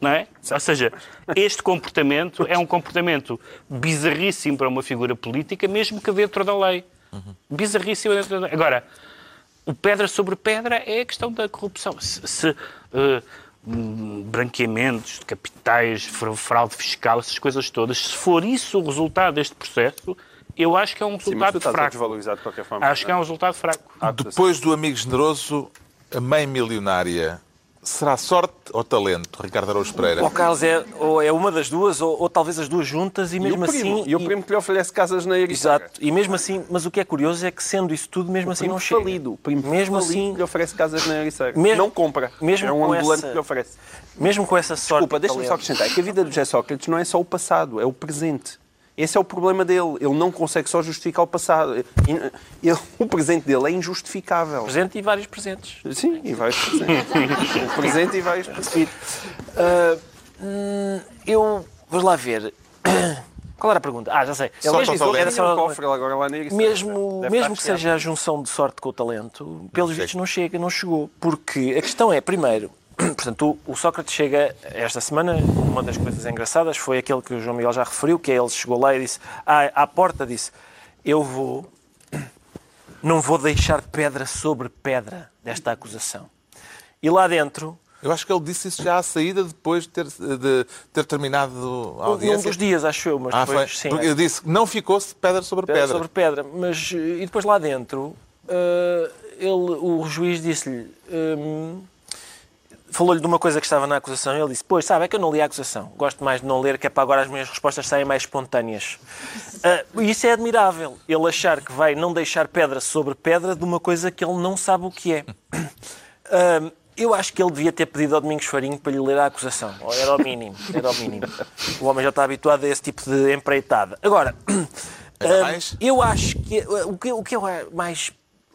não é? Ou seja, este comportamento é um comportamento bizarríssimo para uma figura política, mesmo que dentro da lei. Bizarríssimo dentro da lei. Agora, o pedra sobre pedra é a questão da corrupção. Se, se uh, branqueamentos de capitais, fraude fiscal, essas coisas todas, se for isso o resultado deste processo, eu acho que é um resultado Sim, fraco. Desvalorizado de qualquer forma, acho que é um resultado fraco. Depois do amigo generoso, a mãe milionária. Será sorte ou talento, Ricardo Araújo Pereira? O Carlos é, ou é uma das duas, ou, ou talvez as duas juntas, e mesmo e o primo, assim... E o primo que lhe oferece casas na Ericeira. Exato, e mesmo assim, mas o que é curioso é que, sendo isso tudo, mesmo O assim primo não chega. falido. O primo mesmo falido assim, lhe oferece casas na Ericeira. Mesmo- Não compra. mesmo é um com ambulante essa- que lhe oferece. mesmo com essa sorte... Desculpa, deixa-me só acrescentar. É que a vida do José Sócrates não é só o passado, é o presente. Esse é o problema dele. Ele não consegue só justificar o passado. Ele- o presente dele é injustificável. Presente e vários presentes. Sim, e vários presentes. O presente e vários presentes. Ah, hum, eu... Vamos lá ver. Qual era a pergunta? Ah, já sei. Só Mesmo, com talento. era Tinha um só- cofre agora lá na Ericeira. mesmo, Deve mesmo estar que fechado. seja a junção de sorte com o talento, pelos chega. vistos não chega, não chegou. Porque a questão é, primeiro, portanto, o, o Sócrates chega esta semana, uma das coisas engraçadas foi aquele que o João Miguel já referiu, que é ele chegou lá e disse, à, à porta disse, eu vou, não vou deixar pedra sobre pedra desta acusação. E lá dentro, Eu acho que ele disse isso já à saída, depois de ter, de ter terminado a num audiência. dos dias, acho eu, mas Ah, depois, foi? sim, Porque eu disse que não ficou-se pedra sobre pedra pedra. sobre pedra. Mas, eh, e depois lá dentro, eh, ele, o juiz disse-lhe, hum, falou-lhe de uma coisa que estava na acusação, e ele disse, pois, sabe, é que eu não li a acusação. Gosto mais de não ler, que é para agora as minhas respostas saírem mais espontâneas. Uh, isso é admirável, ele achar que vai não deixar pedra sobre pedra de uma coisa que ele não sabe o que é. Uh, eu acho que ele devia ter pedido ao Domingos Farinho para lhe ler a acusação. Era o mínimo, era o mínimo. O homem já está habituado a esse tipo de empreitada. Agora, Ainda uh, mais? eu acho que uh, o que, o que é mais...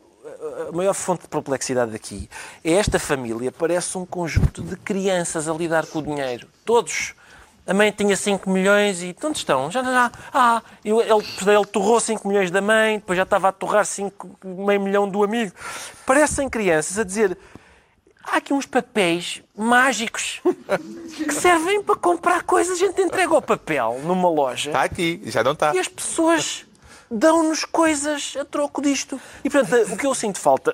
A maior fonte de perplexidade aqui é esta família, parece um conjunto de crianças a lidar com o dinheiro. Todos. A mãe tinha cinco milhões e onde estão? Já, já, ah, ele, ele torrou cinco milhões da mãe, depois já estava a torrar cinco, meio milhão do amigo. Parecem crianças a dizer, há aqui uns papéis mágicos que servem para comprar coisas. A gente entrega o papel numa loja Está aqui, já não está. e as pessoas dão-nos coisas a troco disto. E, portanto, o que eu sinto falta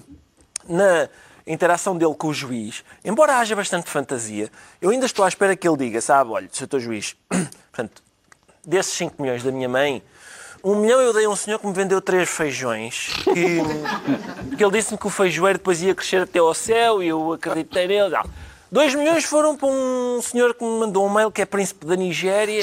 na interação dele com o juiz, embora haja bastante fantasia, eu ainda estou à espera que ele diga, sabe, olha, senhor Juiz, portanto, desses cinco milhões da minha mãe, um milhão eu dei a um senhor que me vendeu três feijões, que, que ele disse-me que o feijoeiro depois ia crescer até ao céu e eu acreditei nele. Não. Dois milhões foram para um senhor que me mandou um mail que é príncipe da Nigéria.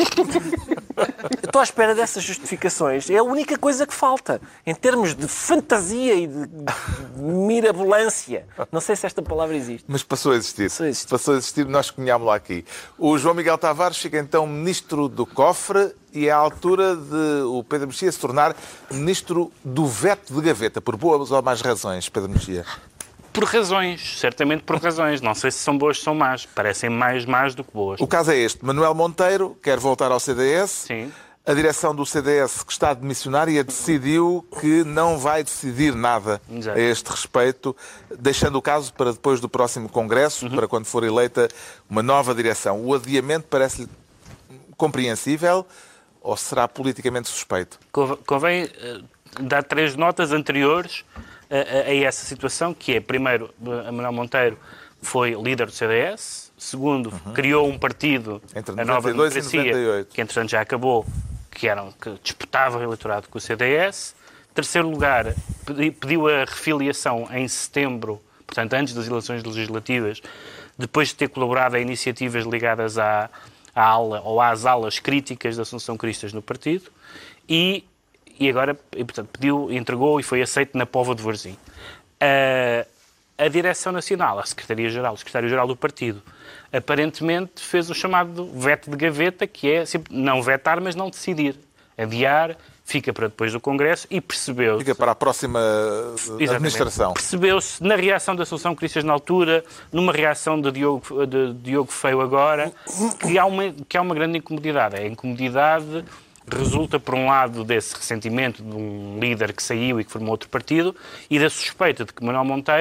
Eu estou à espera dessas justificações. É a única coisa que falta. Em termos de fantasia e de mirabolância. Não sei se esta palavra existe. Mas passou a existir. Passou a existir. Passou a existir, nós cunhámos-la aqui. O João Miguel Tavares fica então ministro do cofre e é à altura de o Pedro Mexia se tornar ministro do veto de gaveta. Por boas ou más razões, Pedro Mexia? Por razões, certamente por razões. Não sei se são boas ou são más. Parecem mais más do que boas. O caso é este. Manuel Monteiro quer voltar ao C D S. Sim. A direção do C D S, que está demissionária, decidiu que não vai decidir nada Exato. a este respeito, deixando o caso para depois do próximo Congresso, Uhum. para quando for eleita uma nova direção. O adiamento parece-lhe compreensível ou será politicamente suspeito? Conv- Convém eh, dar três notas anteriores a, a- a essa situação, que é, primeiro, a Manuel Monteiro foi líder do C D S, segundo, criou um partido, Entre a Nova noventa e dois e Democracia, noventa e oito. que entretanto já acabou, que, eram, que disputava o eleitorado com o C D S. Terceiro lugar, pedi- pediu a refiliação em setembro, portanto antes das eleições legislativas, depois de ter colaborado a iniciativas ligadas à, à ala, ou às alas críticas da Assunção Cristas no partido, e, e agora e, portanto, pediu, entregou e foi aceito na Póvoa de Varzim. A, a Direção Nacional, a Secretaria-Geral, o Secretário-Geral do Partido, aparentemente fez o chamado veto de gaveta, que é sempre não vetar, mas não decidir. Adiar, fica para depois do Congresso e percebeu-se... Fica para a próxima Exatamente. administração. Percebeu-se na reação da Assunção Cristas na altura, numa reação de Diogo, de Diogo Feio agora, que há, uma, que há uma grande incomodidade. A incomodidade resulta, por um lado, desse ressentimento de um líder que saiu e que formou outro partido e da suspeita de que Manuel Monteiro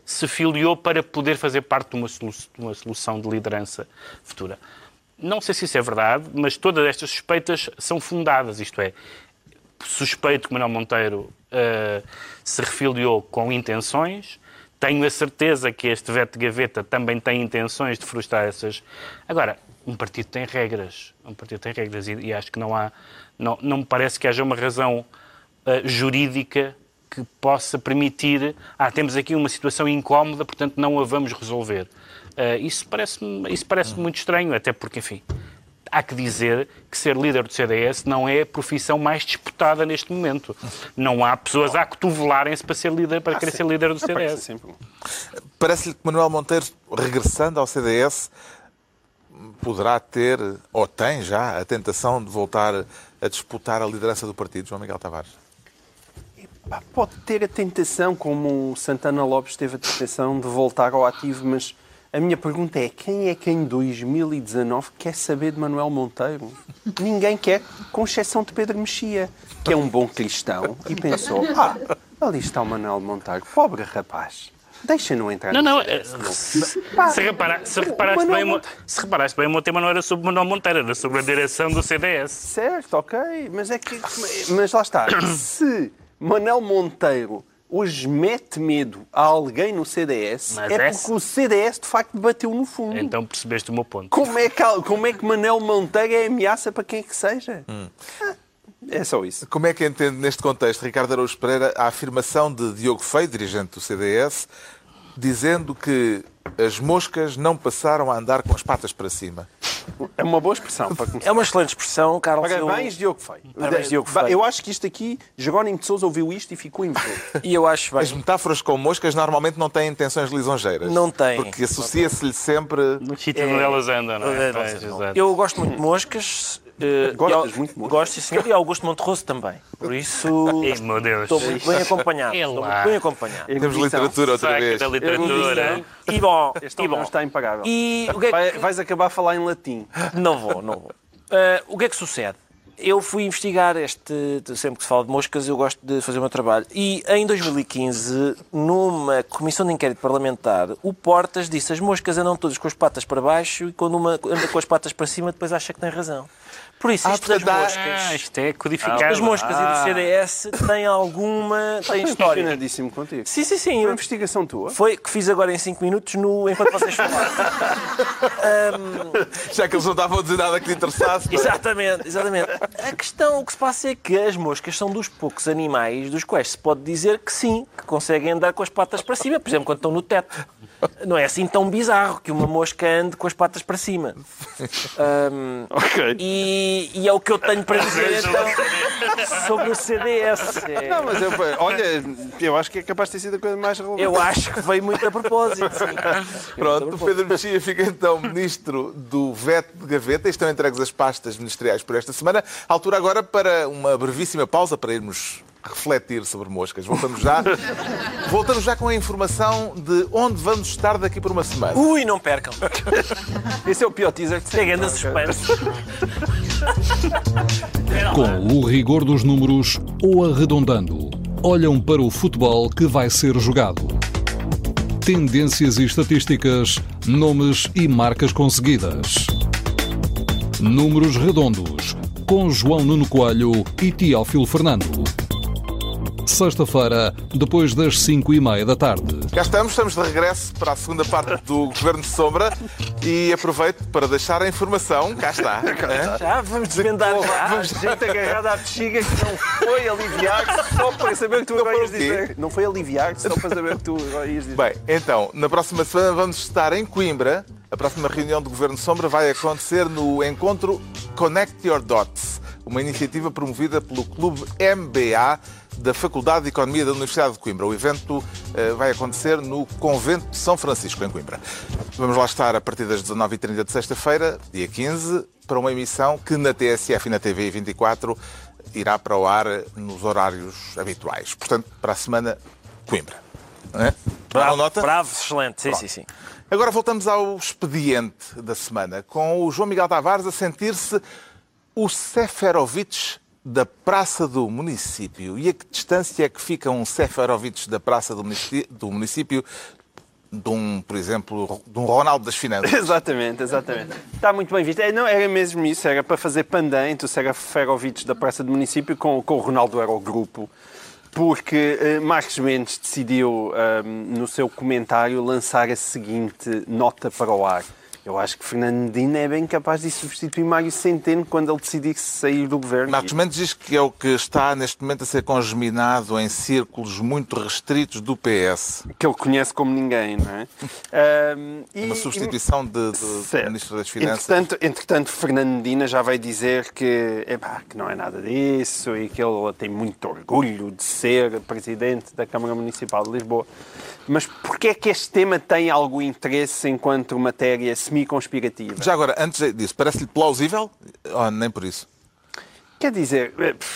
se filiou para poder fazer parte de uma, solu- de uma solução de liderança futura. Não sei se isso é verdade, mas todas estas suspeitas são fundadas, isto é, suspeito que Manuel Monteiro uh, se refiliou com intenções. Tenho a certeza que este veto de gaveta também tem intenções de frustrar essas... Agora, um partido tem regras. Um partido tem regras e, e acho que não há... Não, não me parece que haja uma razão uh, jurídica que possa permitir... Ah, temos aqui uma situação incómoda, portanto não a vamos resolver. Uh, isso parece-me isso parece muito estranho, até porque, enfim... Há que dizer que ser líder do C D S não é a profissão mais disputada neste momento. Não há pessoas a acotovelarem-se para ser líder, para ah, querer sim. ser líder do C D S. Parece-lhe que Manuel Monteiro, regressando ao C D S, poderá ter, ou tem já, a tentação de voltar a disputar a liderança do partido, João Miguel Tavares? Pode ter a tentação, como o Santana Lopes teve a tentação de voltar ao ativo, mas... A minha pergunta é, quem é que em dois mil e dezanove quer saber de Manuel Monteiro? Ninguém quer, com exceção de Pedro Mexia, que é um bom cristão, e pensou, ah, ali está o Manuel Monteiro, pobre rapaz, deixa-no entrar não, no não, é, se, se, repara, se, reparaste bem, Monte... se reparaste bem, o tema não era sobre Manuel Monteiro, era sobre a direção do C D S. Certo, ok, mas é que... Mas lá está, se Manuel Monteiro... hoje mete medo a alguém no C D S, mas é porque é... o C D S de facto bateu no fundo. Então percebeste o meu ponto. Como é que, como é que Manuel Monteiro é ameaça para quem é que seja? Hum. É só isso. Como é que entende neste contexto, Ricardo Araújo Pereira, a afirmação de Diogo Feio, dirigente do C D S, dizendo que as moscas não passaram a andar com as patas para cima? É uma boa expressão para começar. É uma excelente expressão, Carlos. Parabéns, eu... Diogo Feio. Parabéns, Diogo Feio. Eu acho que isto aqui, Jerónimo de Sousa ouviu isto e ficou envolvido. E eu acho bem. As metáforas com moscas normalmente não têm intenções lisonjeiras. Não têm. Porque associa-se-lhe sempre... No sítio onde elas andam, não é? é, é eu gosto muito de moscas. Uh, Gostas muito de moscas? Gosto, sim, senhor. E Augusto Monterroso também. Por isso, Ei, meu Deus. estou muito bem acompanhado. É estou muito bem acompanhado. Temos literatura outra vez. Da literatura. E bom, este e bom. está impagável. E o que é que... Vai, vais acabar a falar em latim. Não vou, não vou. Uh, o que é que sucede? Eu fui investigar este... Sempre que se fala de moscas, eu gosto de fazer o meu trabalho. E em dois mil e quinze, numa comissão de inquérito parlamentar, o Portas disse que as moscas andam todas com as patas para baixo e quando uma anda com as patas para cima, depois acha que tem razão. Por isso, isto das moscas... Ah, isto é codificado. As moscas ah. e do C D S têm alguma... Tem história. Impressionadíssimo contigo. Sim, sim, sim. Foi uma investigação tua? Foi que fiz agora em cinco minutos no... enquanto vocês falaram. um... Já que eles não estavam a dizer nada que lhe interessasse. Mas... Exatamente, exatamente. A questão, o que se passa é que as moscas são dos poucos animais dos quais se pode dizer que sim, que conseguem andar com as patas para cima. Por exemplo, quando estão no teto. Não é assim tão bizarro que uma mosca ande com as patas para cima. Um, ok. E, e é o que eu tenho para dizer então, sobre o C D S. É... Não, mas eu, olha, eu acho que é capaz de ter sido a coisa mais relevante. Eu acho que veio muito a propósito. Sim. Pronto, o Pedro Mexia fica então ministro do veto de gaveta. Estão entregues as pastas ministeriais por esta semana. A altura agora para uma brevíssima pausa para irmos refletir sobre moscas. Voltamos já. Voltamos já com a informação de onde vamos estar daqui por uma semana. Ui, não percam. Esse é o pior teaser que se tem. Suspense. Com o rigor dos números ou arredondando, olham para o futebol que vai ser jogado. Tendências e estatísticas, nomes e marcas conseguidas. Números redondos, com João Nuno Coelho e Teófilo Fernando. Sexta-feira, depois das cinco e meia da tarde. Cá estamos, estamos de regresso para a segunda parte do Governo de Sombra e aproveito para deixar a informação. Cá está. É? Já, vamos desvendar já. Vamos gente agarrada à bexiga que não foi aliviar-se só para saber o que tu agora ias dizer. Não foi aliviar-se só para saber o que tu agora ias dizer. Bem, então, na próxima semana vamos estar em Coimbra. A próxima reunião do Governo de Sombra vai acontecer no encontro Connect Your Dots, uma iniciativa promovida pelo Clube M B A da Faculdade de Economia da Universidade de Coimbra. O evento uh, vai acontecer no Convento de São Francisco, em Coimbra. Vamos lá estar a partir das dezanove e trinta de sexta-feira, dia quinze, para uma emissão que na T S F e na T V vinte e quatro irá para o ar nos horários habituais. Portanto, para a semana, Coimbra. Não é? Bravo, nota? bravo, excelente. Sim, Pronto. sim, sim. Agora voltamos ao expediente da semana, com o João Miguel Tavares a sentir-se o Seferovic da Praça do Município. E a que distância é que fica um Seferovic da Praça do Município de um, por exemplo, de um Ronaldo das Finanças. Exatamente, exatamente. Está muito bem visto. É, não, era mesmo isso, era para fazer pandan entre o Seferovic da Praça do Município com, com o Ronaldo Eurogrupo, porque uh, Marcos Mendes decidiu, uh, no seu comentário, lançar a seguinte nota para o ar. Eu acho que Fernando Medina é bem capaz de substituir Mário Centeno quando ele decidir sair do governo. Marcos Mendes diz que é o que está neste momento a ser congeminado em círculos muito restritos do P S. Que ele conhece como ninguém, não é? Um, e, Uma substituição de, de, do Ministro das Finanças. Entretanto, entretanto, Fernando Medina já vai dizer que, epá, que não é nada disso e que ele tem muito orgulho de ser Presidente da Câmara Municipal de Lisboa. Mas porquê é que este tema tem algum interesse enquanto matéria semi-conspirativa? Já agora, antes disso, parece-lhe plausível? Ou nem por isso? Quer dizer,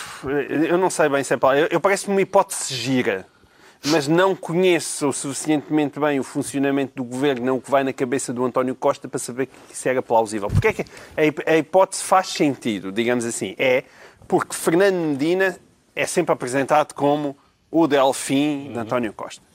eu não sei bem se é plausível. Eu parece-me uma hipótese gira, mas não conheço o suficientemente bem o funcionamento do governo, não o que vai na cabeça do António Costa para saber que isso era plausível. Porque é que a hipótese faz sentido, digamos assim? É porque Fernando Medina é sempre apresentado como o Delfim de António Costa.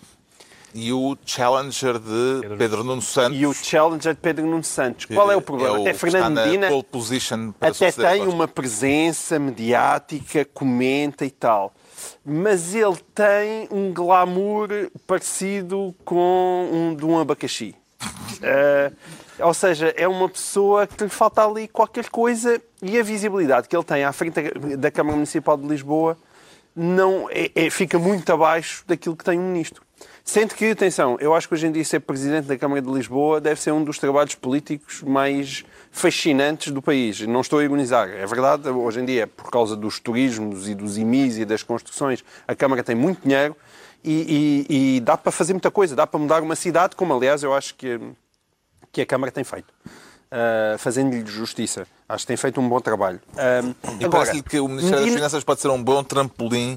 E o challenger de Pedro, Pedro Nuno Santos. E o challenger de Pedro Nuno Santos. Qual é o problema? É o até Fernando Medina pole position para até tem uma presença mediática, comenta e tal. Mas ele tem um glamour parecido com um de um abacaxi. uh, ou seja, é uma pessoa que lhe falta ali qualquer coisa e a visibilidade que ele tem à frente da Câmara Municipal de Lisboa não é, é, fica muito abaixo daquilo que tem um ministro. Sendo que, atenção, eu acho que hoje em dia ser Presidente da Câmara de Lisboa deve ser um dos trabalhos políticos mais fascinantes do país. Não estou a ironizar. É verdade, hoje em dia, por causa dos turismos e dos I M Is e das construções, a Câmara tem muito dinheiro e, e, e dá para fazer muita coisa. Dá para mudar uma cidade, como aliás eu acho que, que a Câmara tem feito. Uh, fazendo-lhe justiça. Acho que tem feito um bom trabalho. Uh, e parece-lhe que o Ministério das Finanças pode ser um bom trampolim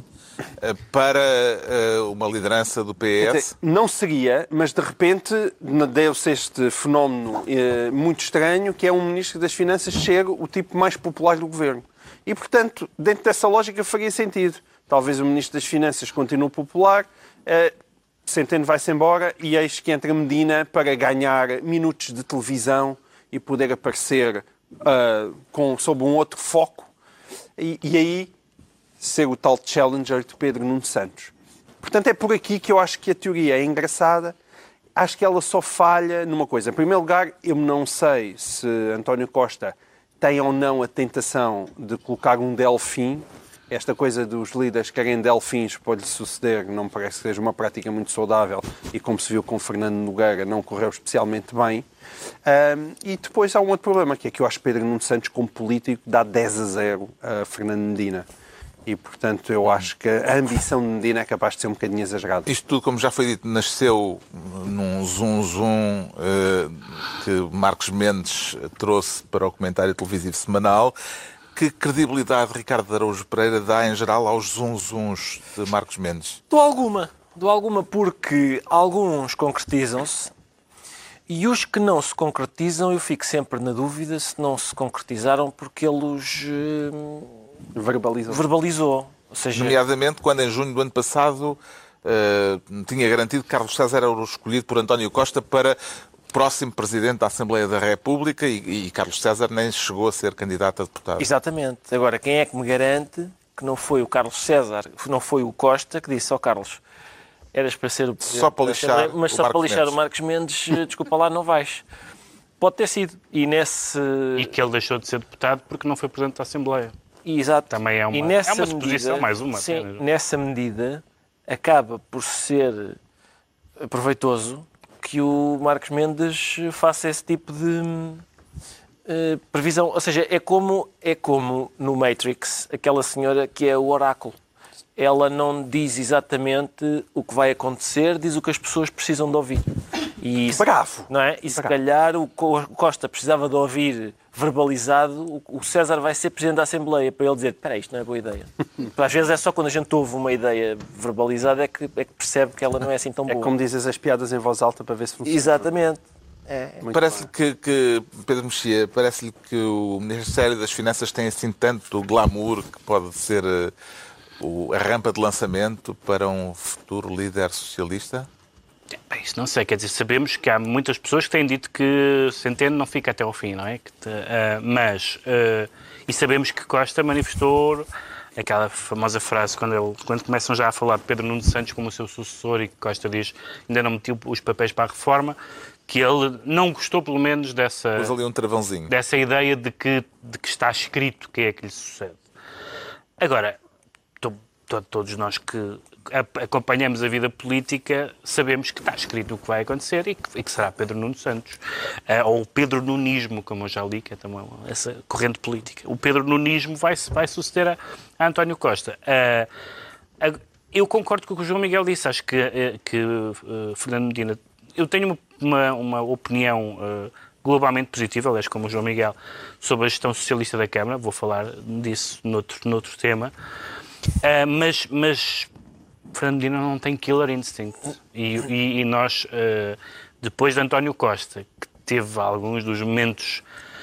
para uh, uma liderança do P S? Não seria, mas de repente deu-se este fenómeno uh, muito estranho, que é um Ministro das Finanças ser o tipo mais popular do Governo. E, portanto, dentro dessa lógica faria sentido. Talvez o Ministro das Finanças continue popular, uh, Centeno vai-se embora e eis que entra Medina para ganhar minutos de televisão e poder aparecer uh, com, sob um outro foco. E, e aí ser o tal challenger de Pedro Nuno Santos. Portanto, é por aqui que eu acho que a teoria é engraçada. Acho que ela só falha numa coisa. Em primeiro lugar, eu não sei se António Costa tem ou não a tentação de colocar um delfim. Esta coisa dos líderes querem delfins para lhe suceder não me parece que seja uma prática muito saudável e, como se viu com Fernando Nogueira, não correu especialmente bem. Um, e depois há um outro problema, que é que eu acho que Pedro Nuno Santos, como político, dá dez a zero a Fernando Medina. E, portanto, eu acho que a ambição de Medina é capaz de ser um bocadinho exagerada. Isto tudo, como já foi dito, nasceu num zum-zum uh, que Marcos Mendes trouxe para o comentário televisivo semanal. Que credibilidade Ricardo de Araújo Pereira dá, em geral, aos zum-zuns de Marcos Mendes? Dou alguma. Dou alguma porque alguns concretizam-se e os que não se concretizam, eu fico sempre na dúvida se não se concretizaram porque ele os... Uh... Verbalizou. Verbalizou. Ou seja... Nomeadamente, quando em junho do ano passado uh, tinha garantido que Carlos César era o escolhido por António Costa para próximo Presidente da Assembleia da República e, e Carlos César nem chegou a ser candidato a deputado. Exatamente. Agora, quem é que me garante que não foi o Carlos César, que não foi o Costa, que disse ao Carlos, eras para ser o Presidente só para lixar da Assembleia, mas o só Marcos para lixar Mendes. o Marcos Mendes, desculpa lá, não vais. Pode ter sido. E nesse... E que ele deixou de ser deputado porque não foi Presidente da Assembleia. Exato. Também é uma, e nessa é uma suposição, medida, mais uma. Sim, apenas. nessa medida acaba por ser proveitoso que o Marcos Mendes faça esse tipo de uh, previsão. Ou seja, é como, é como no Matrix, aquela senhora que é o oráculo. Ela não diz exatamente o que vai acontecer, diz o que as pessoas precisam de ouvir. E isso, Bravo! Não é? E se calhar o Costa precisava de ouvir verbalizado, o César vai ser Presidente da Assembleia para ele dizer, espera, isto não é boa ideia. Às vezes é só quando a gente ouve uma ideia verbalizada é que, é que percebe que ela não é assim tão boa. É como dizes as piadas em voz alta para ver se funciona. Exatamente. É. Parece-lhe que, que, Pedro Mexia, parece-lhe que o Ministério das Finanças tem assim tanto glamour que pode ser uh, o, a rampa de lançamento para um futuro líder socialista? É, isso não sei, quer dizer, sabemos que há muitas pessoas que têm dito que Centeno não fica até ao fim, não é? Que te, uh, mas, uh, e sabemos que Costa manifestou aquela famosa frase, quando, ele, quando começam já a falar de Pedro Nuno Santos como o seu sucessor e que Costa diz ainda não metiu os papéis para a reforma, que ele não gostou pelo menos dessa, Pôs ali um travãozinho. dessa ideia de que, de que está escrito quem é que lhe sucede. Agora, to, to, todos nós que acompanhamos a vida política sabemos que está escrito o que vai acontecer e que, e que será Pedro Nuno Santos. Uh, ou o Pedro Nunismo, como eu já li, que é também uma, essa corrente política. O Pedro Nunismo vai, vai suceder a, a António Costa. Uh, a, eu concordo com o que o João Miguel disse. Acho que, uh, que uh, Fernando Medina... Eu tenho uma, uma, uma opinião uh, globalmente positiva, aliás, como o João Miguel, sobre a gestão socialista da Câmara. Vou falar disso noutro, noutro tema. Uh, mas... mas Fernando Medina não tem killer instinct. E, e, e nós, uh, depois de António Costa, que teve alguns dos momentos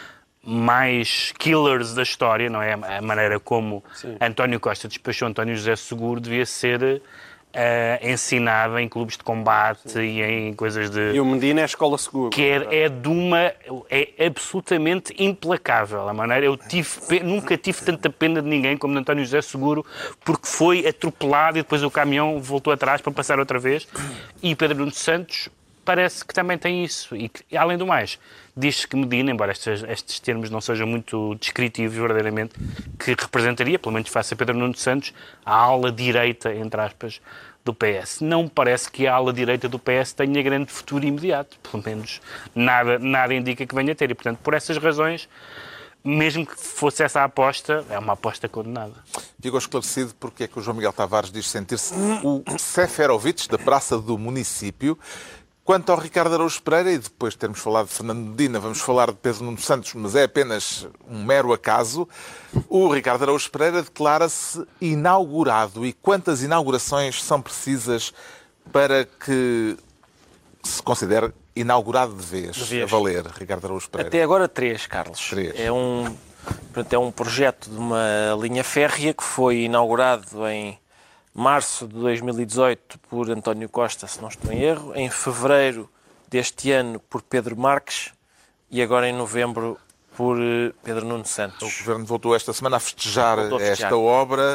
mais killers da história, não é? A maneira como Sim. António Costa despachou António José Seguro devia ser uh, ensinada em clubes de combate Sim. e em coisas de... E o Medina é a escola segura. Que é, é de uma... é absolutamente implacável a maneira. Eu tive, nunca tive tanta pena de ninguém como de António José Seguro, porque foi atropelado e depois o caminhão voltou atrás para passar outra vez. E Pedro Nuno Santos parece que também tem isso. E, que, além do mais, diz-se que Medina, embora estes, estes termos não sejam muito descritivos verdadeiramente, que representaria, pelo menos face a Pedro Nuno Santos, a ala direita, entre aspas, do P S. Não me parece que a ala direita do P S tenha grande futuro imediato. Pelo menos nada, nada indica que venha a ter. E, portanto, por essas razões, mesmo que fosse essa a aposta, é uma aposta condenada. Ficou esclarecido porque é que o João Miguel Tavares diz sentir-se o Seferovic da Praça do Município. Quanto ao Ricardo Araújo Pereira, e depois de termos falado de Fernando Medina, vamos falar de Pedro Nuno Santos, mas é apenas um mero acaso, o Ricardo Araújo Pereira declara-se inaugurado. E quantas inaugurações são precisas para que se considere inaugurado de vez, de vez. a valer, Ricardo Araújo Pereira? Até agora três, Carlos. Três. É um, portanto, é um projeto de uma linha férrea que foi inaugurado em março de dois mil e dezoito por António Costa, se não estou em erro, em fevereiro deste ano por Pedro Marques e agora em novembro por Pedro Nuno Santos. O Governo voltou esta semana a festejar, a festejar. esta obra,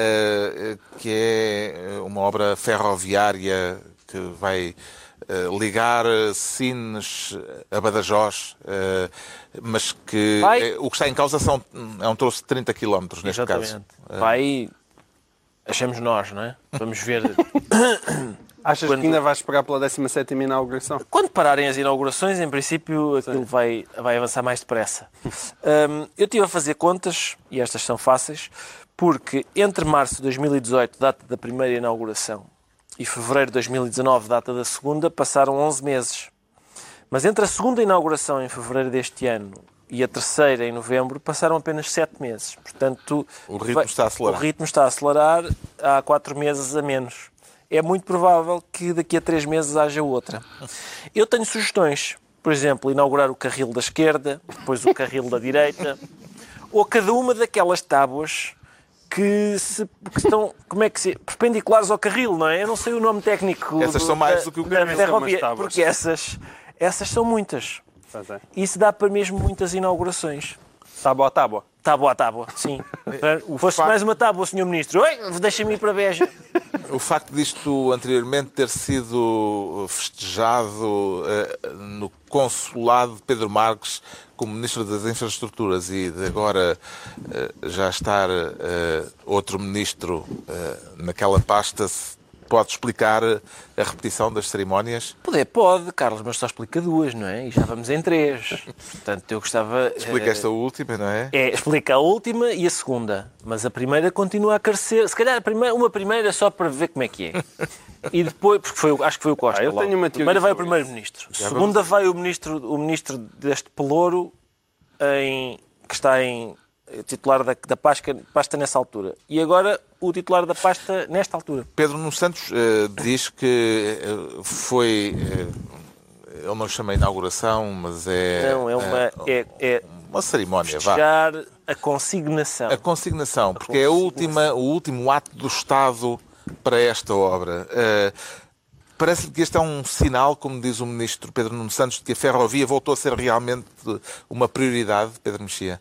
que é uma obra ferroviária que vai ligar Sines a Badajoz, mas que vai... o que está em causa são, é um troço de trinta quilómetros neste Exatamente. caso. Vai... Achamos nós, não é? Vamos ver. Achas quando... que ainda vais esperar pela décima sétima inauguração? Quando pararem as inaugurações, em princípio, aquilo vai, vai avançar mais depressa. Um, eu estive a fazer contas, e estas são fáceis, porque entre março de dois mil e dezoito, data da primeira inauguração, e fevereiro de dois mil e dezanove, data da segunda, passaram onze meses. Mas entre a segunda inauguração, em fevereiro deste ano, e a terceira em novembro, passaram apenas sete meses. Portanto, o ritmo está a acelerar. O ritmo está a acelerar, há quatro meses a menos. É muito provável que daqui a três meses haja outra. Eu tenho sugestões. Por exemplo, inaugurar o carril da esquerda, depois o carril da direita, ou cada uma daquelas tábuas que, se, que estão, como é que se, perpendiculares ao carril, não é? Eu não sei o nome técnico. Essas do, são mais da, do que o da ferrovia, tábuas. porque essas, essas são muitas. Isso dá para mesmo muitas inaugurações. Tábua a tábua. Tábua a tábua, sim. O Fosse facto... mais uma tábua, senhor Ministro. Oi, deixa-me ir para Beja. O facto disto anteriormente ter sido festejado uh, no consulado de Pedro Marques como Ministro das Infraestruturas e de agora uh, já estar uh, outro Ministro uh, naquela pasta, pode explicar a repetição das cerimónias? Pode, pode, Carlos, mas só explica duas, não é? E já vamos em três. Portanto, eu gostava... Explica esta uh, última, não é? É, explica a última e a segunda. Mas a primeira continua a carecer. Se calhar a primeira, uma primeira só para ver como é que é. E depois, porque foi, acho que foi o Costa. Ah, eu tenho uma primeira vai o Primeiro-Ministro. A segunda vai o Ministro, o ministro deste pelouro em, que está em... titular da, da pasta, pasta nessa altura. E agora o titular da pasta nesta altura. Pedro Nuno Santos uh, diz que uh, foi... Uh, ele não chama inauguração, mas é... Não, é uma... Uh, é, é uma cerimónia, festejar vá. a consignação. A consignação, porque a consignação. é a última, o último ato do Estado para esta obra. Uh, Parece-lhe que este é um sinal, como diz o ministro Pedro Nuno Santos, de que a ferrovia voltou a ser realmente uma prioridade, Pedro Mexia?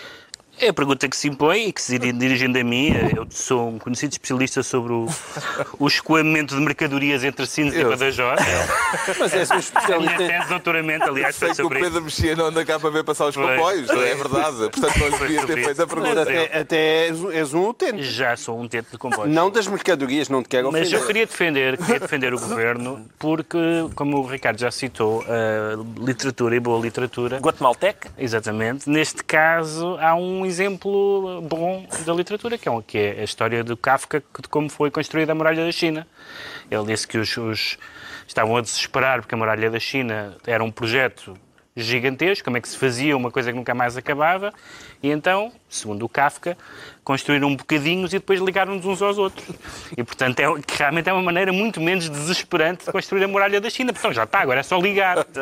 É a pergunta que se impõe e que se dirigem a mim. Eu sou um conhecido especialista sobre o, o escoamento de mercadorias entre Sines e Badajoz. Mas é um A minha especialista. tese de doutoramento, aliás, Sei foi que o sobre isso. Pedro Mexia não anda cá para ver passar os Foi. comboios, não é verdade? Portanto, não lhe Foi devia sobre ter isso. feito a pergunta. Até, até és, és um utente. Já sou um tento de comboios. Não das mercadorias, não te quero Mas ofender. eu queria defender, queria defender o Governo porque, como o Ricardo já citou, a literatura e boa literatura... Guatemalteca? Exatamente. Neste caso, há um exemplo bom da literatura, que é, um, que é a história do Kafka, de como foi construída a muralha da China. Ele disse que os, os estavam a desesperar porque a muralha da China era um projeto gigantesco, como é que se fazia uma coisa que nunca mais acabava, e então, segundo o Kafka, construíram bocadinhos e depois ligaram-nos uns aos outros. E, portanto, é, que realmente é uma maneira muito menos desesperante de construir a muralha da China. Portanto, já está, agora é só ligar. Uh,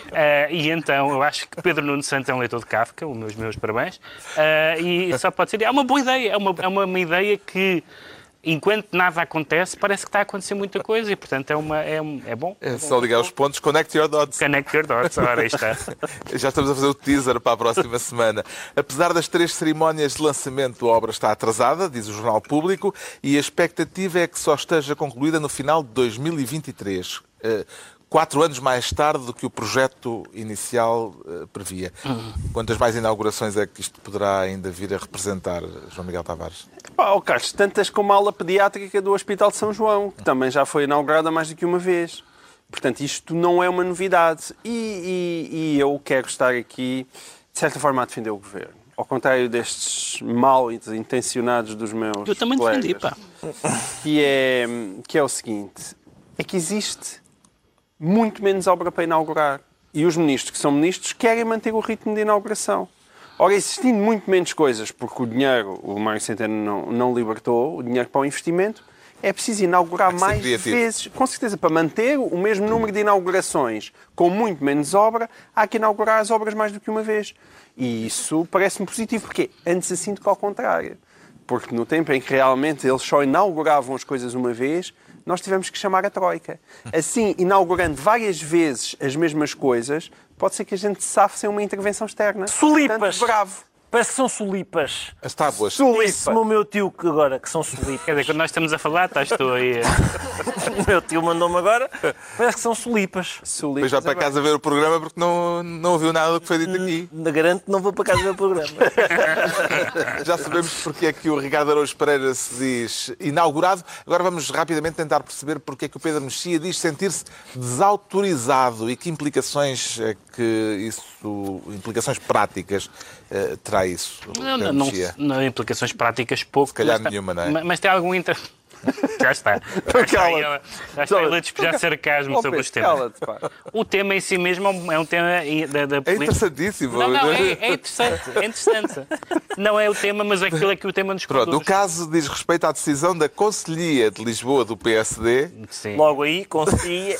e então, eu acho que Pedro Nuno Santos é um leitor de Kafka, os meus, meus parabéns, uh, e só pode ser, é uma boa ideia, é uma, é uma, uma ideia que, enquanto nada acontece, parece que está a acontecer muita coisa e, portanto, é, uma, é, é bom. É só ligar os pontos, connect your dots. Connect your dots, ora, aí está. Já estamos a fazer o teaser para a próxima semana. Apesar das três cerimónias de lançamento, a obra está atrasada, diz o Jornal Público, e a expectativa é que só esteja concluída no final de dois mil e vinte e três. Uh, Quatro anos mais tarde do que o projeto inicial uh, previa. Quantas mais inaugurações é que isto poderá ainda vir a representar, João Miguel Tavares? Pá, oh, Carlos, tantas como a ala pediátrica do Hospital de São João, que também já foi inaugurada mais do que uma vez. Portanto, isto não é uma novidade. E, e, e eu quero estar aqui, de certa forma, a defender o Governo. Ao contrário destes mal intencionados dos meus Eu também colegas, defendi, pá. Que é, que é o seguinte, é que existe muito menos obra para inaugurar. E os ministros que são ministros querem manter o ritmo de inauguração. Ora, existindo muito menos coisas, porque o dinheiro, o Mário Centeno não, não libertou, o dinheiro para o investimento, é preciso inaugurar Há que ser mais criativo. vezes. Com certeza, para manter o mesmo número de inaugurações com muito menos obra, há que inaugurar as obras mais do que uma vez. E isso parece-me positivo, porque antes assim do que ao contrário. Porque no tempo em que realmente eles só inauguravam as coisas uma vez, nós tivemos que chamar a Troika. Assim, inaugurando várias vezes as mesmas coisas, pode ser que a gente se safe sem uma intervenção externa. Sulipas! Portanto, bravo. Parece que são sulipas. As tábuas. Disse-me o meu tio que agora que são sulipas. Quer dizer, quando nós estamos a falar, estás tu aí. O meu tio mandou-me agora. Parece que são sulipas. Depois vai para casa ver o programa porque não, não ouviu nada do que foi dito aqui. Ainda garanto que não vou para casa ver o programa. Já sabemos porque é que o Ricardo Araújo Pereira se diz inaugurado. Agora vamos rapidamente tentar perceber porque é que o Pedro Mexia diz sentir-se desautorizado e que implicações é que isso, implicações práticas eh, terá isso. Não, Pedro não, Mexia? não, não implicações práticas pouco. Se calhar mas, nenhuma, não é? Mas, mas tem algum inter... Já está. Já está ele, já está ele a despejar sarcasmo Oh, sobre Pedro, os temas. cala-te, pá. O tema em si mesmo é um tema da, da É política. interessantíssimo. Não, não, é, é interessante, é interessante. Não é o tema, mas é aquilo é que o tema nos Pronto, o conduz. caso diz respeito à decisão da Conselhia de Lisboa do P S D Sim. Logo aí consegui.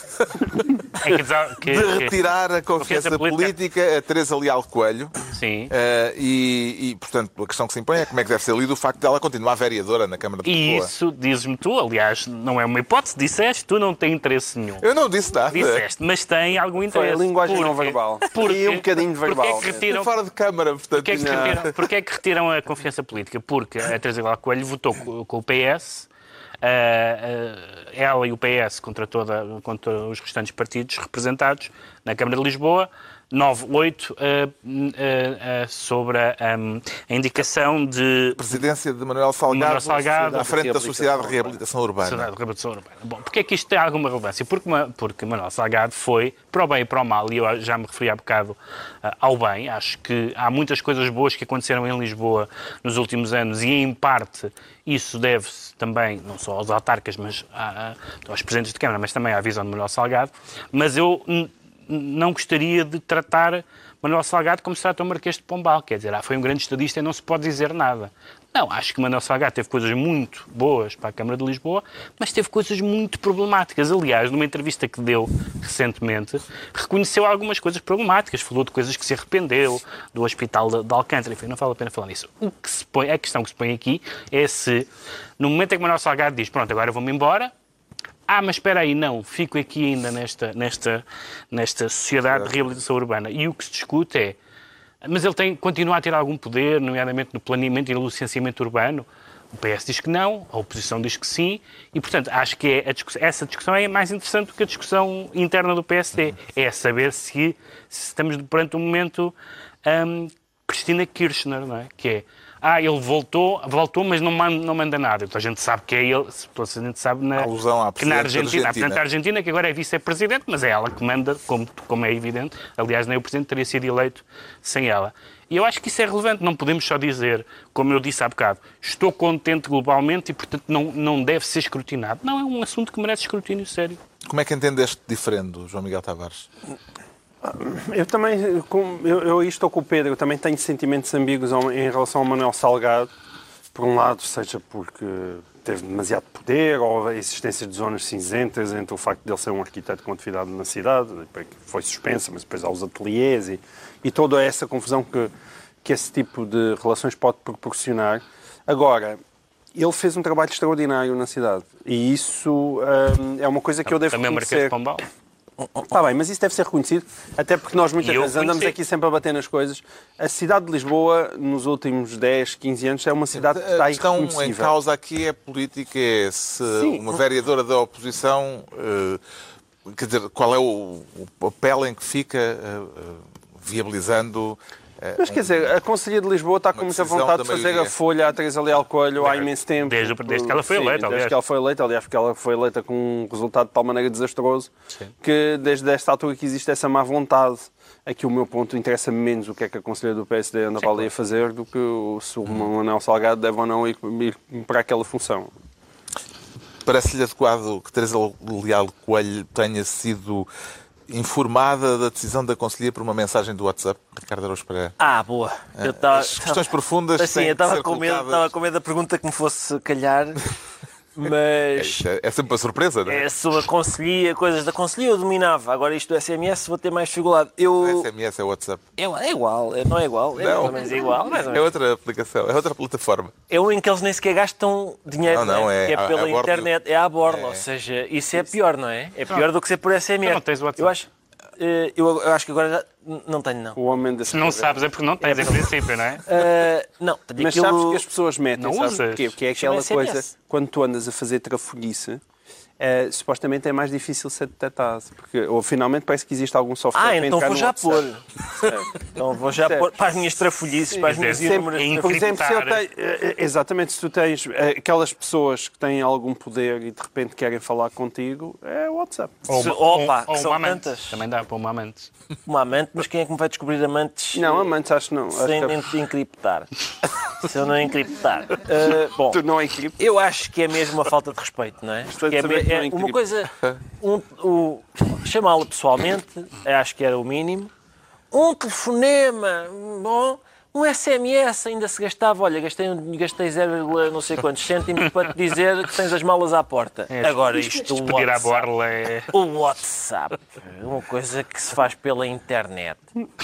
É que, dizer- que, de que- retirar a confiança Confiança política. política a Teresa Leal Coelho. Sim. Eh, e, e, portanto, a questão que se impõe é como é que deve ser lido o facto dela continuar vereadora na Câmara de E Lisboa. isso dizes-me tu, aliás, não é uma hipótese, disseste, tu não tens interesse nenhum. Eu não disse nada. Disseste, mas tem algum Foi interesse. a linguagem não Porque- verbal. Porque, E um bocadinho verbal. Porque é que Estou retiram, fora de Câmara, portanto. porque é que não. retiram, porque é que retiram a confiança política? Porque a Teresa Leal Coelho votou com, com o P S, ah, ah, ela e o P S contra, toda, contra os restantes partidos representados na Câmara de Lisboa, nove oito, ah, ah, ah, sobre a, ah, a indicação de Presidência de Manuel Salgado, Manuel Salgado, à frente da Sociedade de Reabilitação Urbana. Sociedade de Reabilitação Urbana. Bom, porque é que isto tem alguma relevância? Porque, porque Manuel Salgado foi para o bem e para o mal, e eu já me referi há bocado uh, ao bem. Acho que há muitas coisas boas que aconteceram em Lisboa nos últimos anos, e em parte isso deve-se também, não só aos autarcas, mas a, a, aos presidentes de Câmara, mas também à visão de Manuel Salgado. Mas eu n- não gostaria de tratar Manuel Salgado como se trata o Marquês de Pombal, quer dizer, ah, foi um grande estadista e não se pode dizer nada. Não, acho que Manuel Salgado teve coisas muito boas para a Câmara de Lisboa, mas teve coisas muito problemáticas. Aliás, numa entrevista que deu recentemente, reconheceu algumas coisas problemáticas, falou de coisas que se arrependeu, do Hospital de, de Alcântara, enfim, não vale a pena falar nisso. O que se põe, a questão que se põe aqui é se, no momento em que Manuel Salgado diz, pronto, agora eu vou-me embora, ah, mas espera aí, não, fico aqui ainda nesta, nesta, nesta sociedade de reabilitação urbana. E o que se discute é, mas ele tem, continua a ter algum poder, nomeadamente no planeamento e no licenciamento urbano? O P S diz que não, a oposição diz que sim, e, portanto, acho que é a discussão, essa discussão é mais interessante do que a discussão interna do P S D. É saber se, se estamos perante um momento um, Cristina Kirchner, não é? Que é, ah, ele voltou, voltou, mas não manda, não manda nada. Então a gente sabe que é ele, a gente sabe na, alusão à que na Argentina, Argentina. a Presidente da Argentina, que agora é vice-presidente, mas é ela que manda, como, como é evidente. Aliás, nem o Presidente teria sido eleito sem ela. E eu acho que isso é relevante. Não podemos só dizer, como eu disse há bocado, estou contente globalmente e, portanto, não, não deve ser escrutinado. Não, é um assunto que merece escrutínio sério. Como é que entendeste diferente, João Miguel Tavares? Eu também, eu, eu aí estou com o Pedro, eu também tenho sentimentos ambíguos em relação ao Manuel Salgado. Por um lado, seja porque teve demasiado poder, ou a existência de zonas cinzentas entre o facto de ele ser um arquiteto com atividade na cidade, que foi suspensa, mas depois há os ateliês e, e toda essa confusão que, que esse tipo de relações pode proporcionar. Agora, ele fez um trabalho extraordinário na cidade e isso hum, é uma coisa que eu devo também reconhecer. Também Marquês de Pombal. Está bem, mas isso deve ser reconhecido, até porque nós muitas E eu vezes andamos conheci. aqui sempre a bater nas coisas. A cidade de Lisboa, nos últimos dez, quinze anos, é uma cidade que está A questão em irreconhecível. causa aqui é política, é se Sim. uma vereadora da oposição, eh, quer dizer, qual é o, o papel em que fica eh, eh, viabilizando... eh, Mas quer dizer, a Conselhia de Lisboa está com Uma muita decisão vontade da de fazer maioria. a folha à Teresa Leal Coelho há imenso tempo. Desde- desde que ela foi Sim, eleita, aliás. Desde que ela foi eleita, aliás, porque ela foi eleita com um resultado de tal maneira desastroso que desde esta altura que existe essa má vontade. Aqui o meu ponto interessa-me menos o que é que a Conselheira do P S D andava ali a fazer do que o, se o Manuel Salgado deve ou não ir, ir para aquela função. Parece-lhe adequado que Teresa Leal Coelho tenha sido informada da decisão da Conselhia por uma mensagem do WhatsApp, Ricardo Araújo Pereira? Ah, boa. Eu tava, As questões profundas assim, têm eu que estava ser com medo, colocadas. estava com medo da pergunta que me fosse calhar, mas Isso É, é sempre uma surpresa, não é? é sobre a conselhia, coisas da conselhia eu dominava. Agora isto do S M S vou ter mais dificuldade. O Eu S M S é o WhatsApp. é, é igual, é- não é igual, é Não. mais ou menos igual, mais ou É menos. outra aplicação, é outra plataforma. É um em que eles nem sequer gastam dinheiro, Não, não, né? é que é a- pela a bordo. internet, é à borla, É. ou seja, isso é pior, não é? É pior do que ser por S M S. Tu não tens WhatsApp? Eu acho, eh, eu, eu acho que agora já não tenho, não. O homem da Se não sabes é porque não tens, em princípio, não é? Eh, não, tenho Mas aquilo... sabes que as pessoas metem, Não sabes usas. porquê? Porque é Chama aquela S M S. coisa, quando tu andas a fazer trafolhice, eh, supostamente é mais difícil ser detectado. Porque, ou finalmente parece que existe algum software Ah, para então entrar vou no já WhatsApp. pôr. Então vou já Certo. pôr para as minhas trafolhices, para as minhas Sempre inúmeras em- Por trafolhices. exemplo, se eu encriptar. tenho, eh, exatamente, se tu tens eh, aquelas pessoas que têm algum poder e de repente querem falar contigo, é o WhatsApp. Ou, Se- uma- opa, ou que são uma amante. tantas. Também dá para uma amante. Uma amante, mas quem é que me vai descobrir amantes Não, eh, amantes acho que não. Acho sem que encriptar? Se eu não encriptar. Eh, bom, tu não é equipe. eu acho que é mesmo uma falta de respeito, não é? Porque é, saber que me- não é é uma incrível. coisa. Um, o- chamá-lo pessoalmente, acho que era o mínimo. Um telefonema, bom. Um S M S ainda se gastava, olha, gastei, gastei zero, não sei quantos cêntimos para te dizer que tens as malas à porta. É, Agora isto, o Pedir à WhatsApp, borla é... o WhatsApp, uma coisa que se faz pela internet.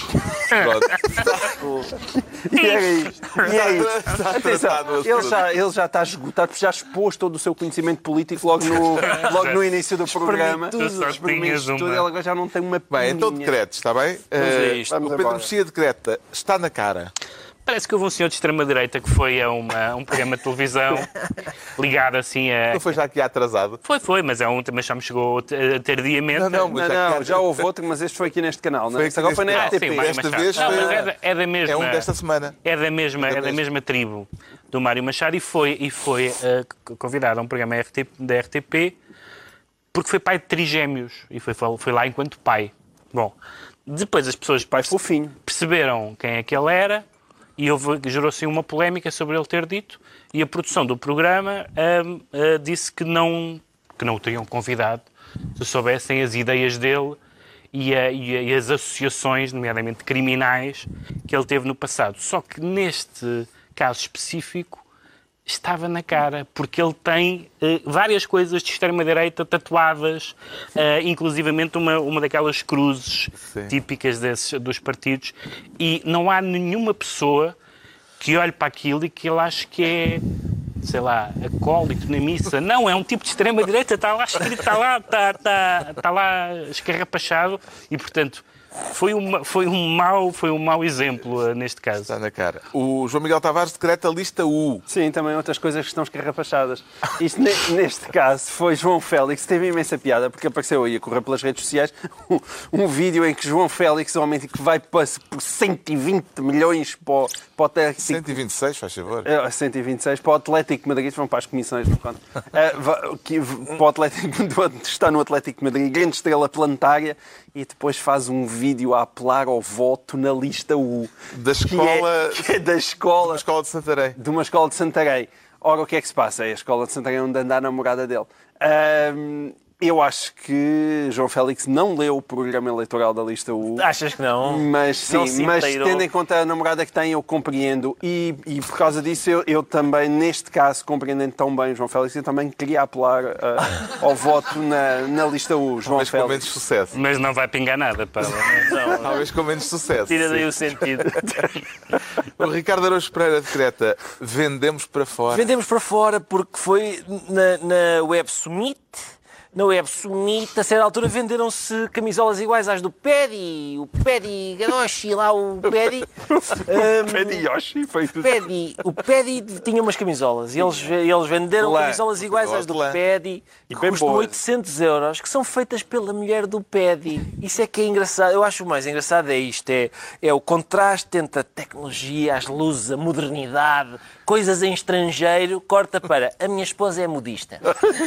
E é isto. E é isto. Está Atenção, tratado o ele assunto. já, ele já está esgotado, porque já expôs todo o seu conhecimento político logo no, logo no início do programa. Tu só Espremeu tinhas tudo, uma. ele agora já não tem uma Bem, então pinguinha. decretos, está bem? é Eh, isto. o Vamos Pedro embora. Mexia decreta, está na cara. Parece que houve um senhor de extrema-direita que foi a uma, um programa de televisão ligado assim a... Não foi já aqui atrasado? Foi, foi, mas é um mas já me chegou eh, tardiamente. Não, não, Não, mas já, não, já houve outro, mas este foi aqui neste canal. Não? Foi Este aqui agora foi na neste Ah, R T P. sim, mas- Esta mas- vez não, foi- mas é, da- é da mesma... é um desta semana. É da mesma, é da mesma. mesma tribo do Mário Machado e foi, e foi eh, convidado a um programa R T P, da R T P porque foi pai de trigémeos e foi, foi lá enquanto pai. Bom, depois as pessoas Pai fofinho. perceberam quem é que ele era e houve- gerou-se uma polémica sobre ele ter dito e a produção do programa hum, ah, disse que não, que não o teriam convidado se soubessem as ideias dele e, a- e a- e as associações, nomeadamente criminais, que ele teve no passado. Só que neste caso específico estava na cara, porque ele tem eh, várias coisas de extrema-direita tatuadas, eh, inclusivamente uma, uma daquelas cruzes Sim. típicas desses, dos partidos, e não há nenhuma pessoa que olhe para aquilo e que ele ache que é sei lá, acólito na missa. Não, é um tipo de extrema-direita, está lá escrito, está lá, está, está, está lá escarrapachado e, portanto, foi, uma, foi, um mau, foi um mau exemplo uh, neste caso. Está na cara. O João Miguel Tavares decreta a lista U. Sim, também outras coisas que estão escarrapachadas. Isto, ne- neste caso, foi João Félix. Teve imensa piada, porque apareceu aí a correr pelas redes sociais um, um vídeo em que João Félix, um homem que vai por cento e vinte milhões para o, para o Atlético... cento e vinte e seis, faz favor. É, cento e vinte e seis para o Atlético de Madrid, vão para as comissões, não conta. É, va- que- para o Atlético, está no Atlético de Madrid, grande estrela planetária, e depois faz um vídeo a apelar ao voto na lista U. Da que escola... é, que é da escola... Da escola de Santarém. De uma escola de Santarém. Ora, o que é que se passa? É a escola de Santarém onde anda a namorada dele. Ahm, eu acho que João Félix não leu o programa eleitoral da lista U. Achas que não? Mas Não sim, se mas inteirou. tendo em conta a namorada que tem, eu compreendo. E, e por causa disso, eu, eu também, neste caso, compreendendo tão bem João Félix, eu também queria apelar uh, ao voto na, na lista U. João Talvez com menos Félix. sucesso. Mas não vai pingar nada, para Não. Talvez com menos sucesso. Tira daí o sentido. O Ricardo Araújo Pereira decreta vendemos para fora. Vendemos para fora porque foi na, na Web Summit. Na Web Summit, a certa altura, venderam-se camisolas iguais às do Pedi, o Pedi Garoshi, lá o Pedi. Um, Pedi Yoshi, foi tudo. Pedi, o Pedi tinha umas camisolas e eles, eles venderam Lã. camisolas iguais às do Lã. Pedi, E que bem custam boas. oitocentos euros, que são feitas pela mulher do Pedi. Isso é que é engraçado. Eu acho o mais engraçado é isto, é, é o contraste entre a tecnologia, as luzes, a modernidade, coisas em estrangeiro, corta para a minha esposa é modista.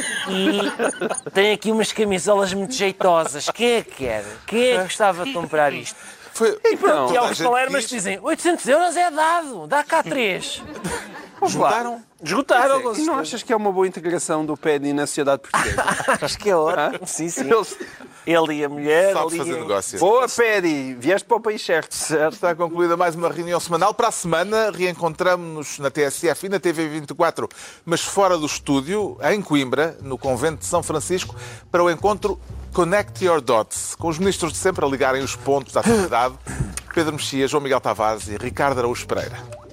E tem aqui umas camisolas muito jeitosas. Quem é que quer? Quem é que gostava de comprar isto? Foi... E pronto, e toda a alguns gente palermas quis. dizem oitocentos euros é dado, dá cá três. Juntaram? Esgotaram. com E não certeza. achas que é uma boa integração do Pedi na sociedade portuguesa? Acho que é ótimo. Sim, sim. Eles- Ele e a mulher. Sabe ali... fazer negócio. Boa, Pedi! Vieste para o país certo. Está concluída mais uma reunião semanal. Para a semana, reencontramos-nos na T S F e na T V vinte e quatro, mas fora do estúdio, em Coimbra, no Convento de São Francisco, para o encontro Connect Your Dots, com os ministros de sempre a ligarem os pontos à atualidade, Pedro Mexia, João Miguel Tavares e Ricardo Araújo Pereira.